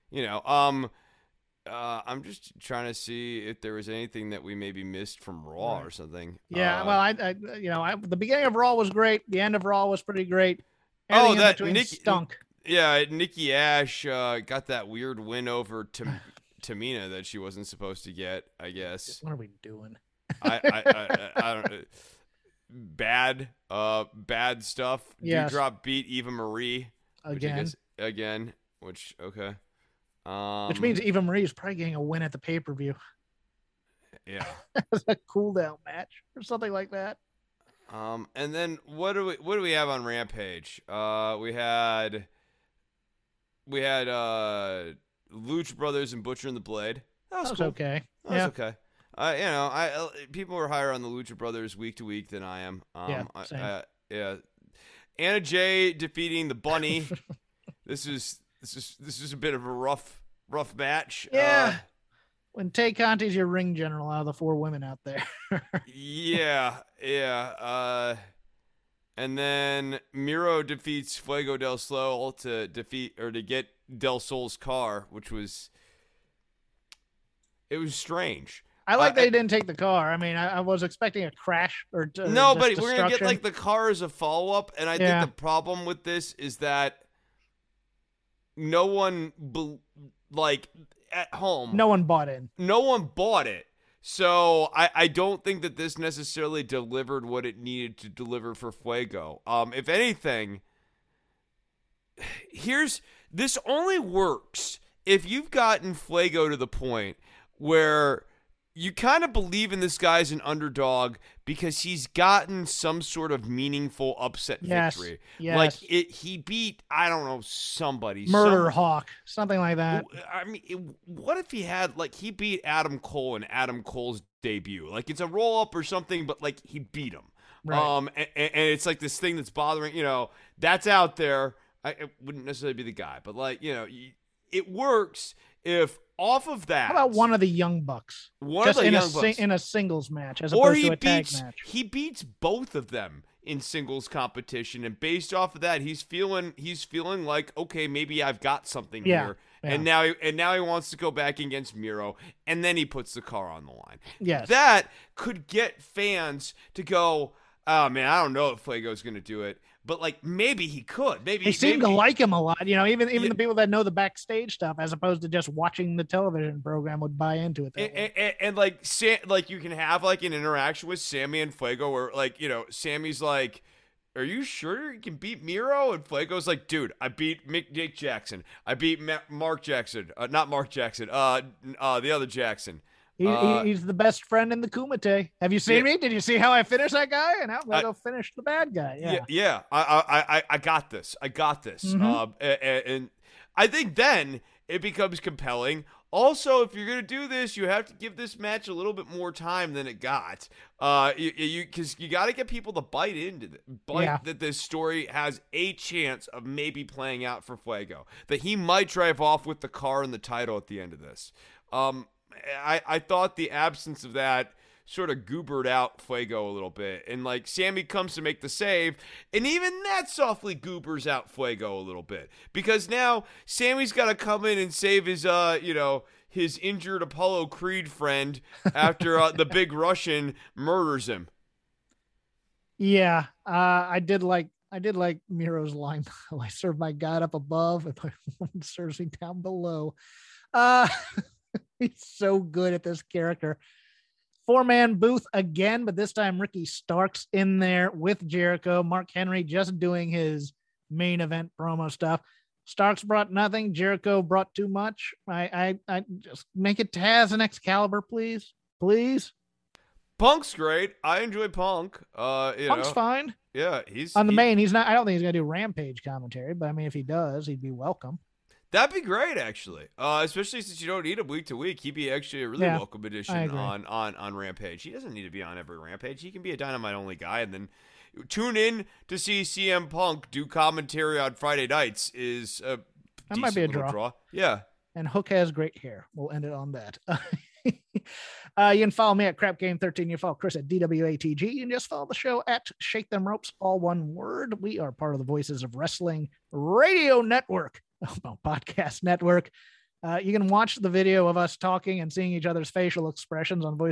Speaker 3: I'm just trying to see if there was anything that we maybe missed from Raw or something.
Speaker 2: Yeah, well, the beginning of Raw was great. The end of Raw was pretty great.
Speaker 3: That
Speaker 2: Nikki stunk.
Speaker 3: Yeah, Nikki Ash got that weird win over Tamina that she wasn't supposed to get, I guess.
Speaker 2: What are we doing?
Speaker 3: I don't. Bad stuff.
Speaker 2: Yes.
Speaker 3: Doudrop beat Eva Marie
Speaker 2: again.
Speaker 3: Which okay.
Speaker 2: Which means Eva Marie is probably getting a win at the pay-per-view.
Speaker 3: Yeah.
Speaker 2: It's a cool down match or something like that.
Speaker 3: And then what do we have on Rampage? We had Lucha Brothers and Butcher and the Blade. That was cool.
Speaker 2: Okay.
Speaker 3: That was okay. People are higher on the Lucha Brothers week to week than I am.
Speaker 2: Same.
Speaker 3: Anna Jay defeating the Bunny. This is a bit of a rough match.
Speaker 2: Yeah. When Tay Conti's your ring general out of the 4 women out there.
Speaker 3: Yeah. And then Miro defeats Fuego del Sol to get Del Sol's car, which was strange.
Speaker 2: I like they didn't take the car. I mean, I was expecting a crash or
Speaker 3: no, but we're gonna get like the car as a follow up, and I think the problem with this is that no one at home.
Speaker 2: No one bought in.
Speaker 3: No one bought it. So I don't think that this necessarily delivered what it needed to deliver for Fuego. If anything, this only works if you've gotten Fuego to the point where you kind of believe in this guy as an underdog because he's gotten some sort of meaningful upset victory.
Speaker 2: Yes.
Speaker 3: Like he beat, I don't know, somebody.
Speaker 2: Murder Hawk, something like that.
Speaker 3: I mean, what if he had, like, he beat Adam Cole in Adam Cole's debut? Like, it's a roll-up or something, but, like, he beat him.
Speaker 2: Right.
Speaker 3: And it's, like, this thing that's bothering, that's out there. It wouldn't necessarily be the guy, but, like, it works if off of that.
Speaker 2: How about one of the Young Bucks? In a singles match as opposed to a tag match. He
Speaker 3: beats both of them in singles competition, and based off of that, he's feeling like, okay, maybe I've got something here. Yeah. And now he wants to go back against Miro, and then he puts the car on the line.
Speaker 2: Yes.
Speaker 3: That could get fans to go, oh man, I don't know if Fuego's going to do it. But, like, maybe he could. Maybe
Speaker 2: they seem to like him a lot. Even the people that know the backstage stuff, as opposed to just watching the television program, would buy into it.
Speaker 3: And like you can have like an interaction with Sammy and Fuego, where like Sammy's like, "Are you sure you can beat Miro?" And Fuego's like, "Dude, I beat Nick Jackson. I beat Mark Jackson. Not Mark Jackson. The other Jackson."
Speaker 2: He's the best friend in the Kumite. Have you seen me? Did you see how I finished that guy? And I'm gonna go finish the bad guy.
Speaker 3: Yeah. I got this.
Speaker 2: Mm-hmm.
Speaker 3: And I think then it becomes compelling. Also, if you're gonna do this, you have to give this match a little bit more time than it got. Because you got to get people to bite into that this story has a chance of maybe playing out for Fuego. That he might drive off with the car and the title at the end of this. I thought the absence of that sort of goobered out Fuego a little bit. And, like, Sammy comes to make the save, and even that softly goobers out Fuego a little bit. Because now Sammy's got to come in and save his, his injured Apollo Creed friend after the big Russian murders him.
Speaker 2: Yeah, I did like Miro's line. I serve my God up above, and my woman serves me down below. He's so good at this character. 4-man booth again, but this time Ricky Starks in there with Jericho. Mark Henry just doing his main event promo stuff. Starks brought nothing. Jericho brought too much. I just make it Taz and Excalibur, please.
Speaker 3: Punk's great. I enjoy Punk.
Speaker 2: Punk's fine.
Speaker 3: Yeah, he's
Speaker 2: on the main. He's not. I don't think he's gonna do Rampage commentary, but I mean, if he does, he'd be welcome.
Speaker 3: That'd be great, actually. Especially since you don't need him week to week. He'd be actually a really welcome addition on Rampage. He doesn't need to be on every Rampage. He can be a Dynamite only guy, and then tune in to see CM Punk do commentary on Friday nights is a
Speaker 2: that might be a draw.
Speaker 3: Yeah.
Speaker 2: And Hook has great hair. We'll end it on that. You can follow me at CrapGame13. You can follow Chris at DWATG, and just follow the show at Shake Them Ropes, all one word. We are part of the Voices of Wrestling Radio Network, podcast network. You can watch the video of us talking and seeing each other's facial expressions on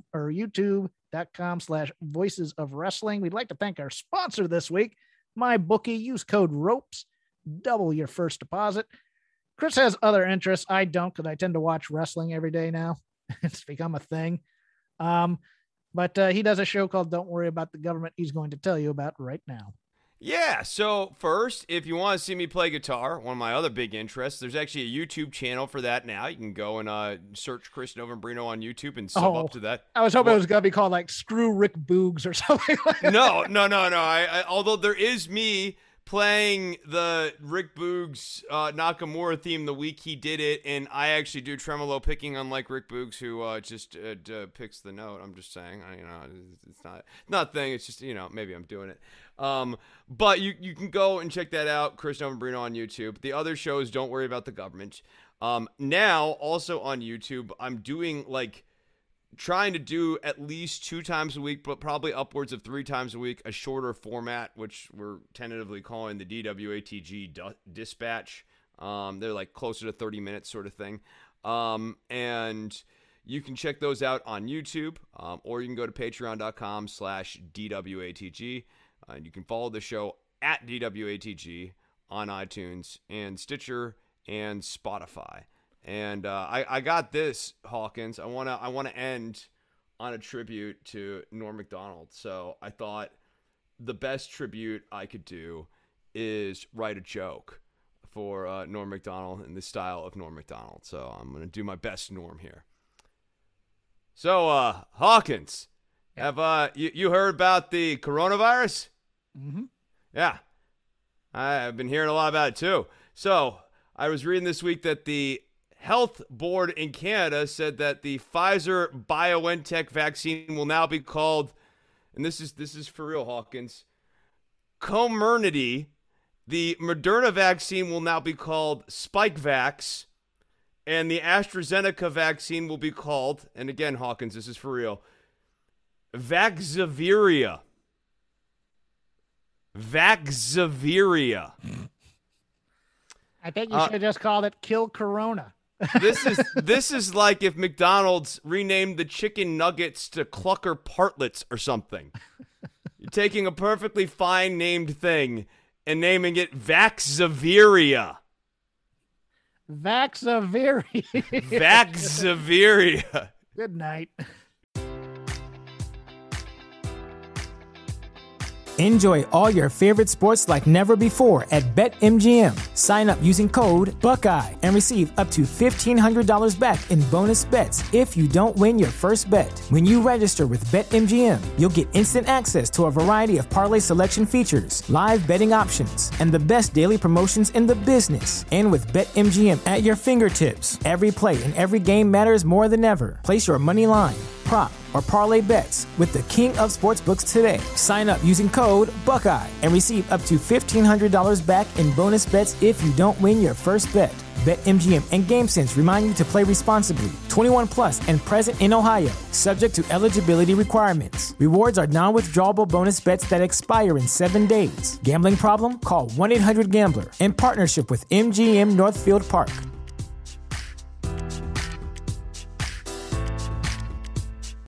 Speaker 2: youtube.com/Voices of Wrestling. We'd like to thank our sponsor this week, MyBookie. Use code ROPES, double your first deposit. Chris has other interests. I don't, because I tend to watch wrestling every day now. It's become a thing. But he does a show called Don't Worry About the Government he's going to tell you about right now.
Speaker 3: Yeah, so first, if you want to see me play guitar, one of my other big interests, there's actually a YouTube channel for that now. You can go and search Chris Novembrino on YouTube and sub up to that.
Speaker 2: I was hoping it was going to be called like Screw Rick Boogs or something like that.
Speaker 3: No. I although there is me playing the Rick Boogs Nakamura theme the week he did it, and I actually do tremolo picking, unlike Rick Boogs, who just picks the note. I'm just saying, it's not a thing. It's just, maybe I'm doing it. But you can go and check that out, Chris Novembrino on YouTube. The other shows, Don't Worry About the Government. Now, also on YouTube, I'm doing trying to do at least 2 times a week, but probably upwards of 3 times a week, a shorter format, which we're tentatively calling the DWATG Dispatch. They're closer to 30 minutes sort of thing. And you can check those out on YouTube, or you can go to patreon.com/DWATG. You can follow the show at DWATG on iTunes and Stitcher and Spotify. And I got this, Hawkins. I wanna end on a tribute to Norm Macdonald. So I thought the best tribute I could do is write a joke for Norm Macdonald in the style of Norm Macdonald. So I'm gonna do my best Norm here. So Hawkins, have you heard about the coronavirus?
Speaker 2: Mm-hmm.
Speaker 3: Yeah, I've been hearing a lot about it too. So I was reading this week that the Health Board in Canada said that the Pfizer-BioNTech vaccine will now be called, and this is for real, Hawkins, Comirnaty. The Moderna vaccine will now be called Spikevax, and the AstraZeneca vaccine will be called, and again, Hawkins, this is for real, Vaxzevria. Vaxzevria.
Speaker 2: I think you should have just called it Kill Corona.
Speaker 3: This is like if McDonald's renamed the chicken nuggets to Clucker Partlets or something. You're taking a perfectly fine named thing and naming it Vaxzevria.
Speaker 2: Vaxzevria.
Speaker 3: Vaxzevria.
Speaker 2: Good night.
Speaker 1: Enjoy all your favorite sports like never before at BetMGM. Sign up using code Buckeye and receive up to $1,500 back in bonus bets if you don't win your first bet. When you register with BetMGM, you'll get instant access to a variety of parlay selection features, live betting options, and the best daily promotions in the business. And with BetMGM at your fingertips, every play and every game matters more than ever. Place your money line, prop, or parlay bets with the king of sportsbooks today. Sign up using code Buckeye and receive up to $1,500 back in bonus bets if you don't win your first bet. BetMGM and GameSense remind you to play responsibly. 21 plus and present in Ohio, subject to eligibility requirements. Rewards are non-withdrawable bonus bets that expire in 7 days. Gambling problem? Call 1-800-GAMBLER in partnership with MGM Northfield Park.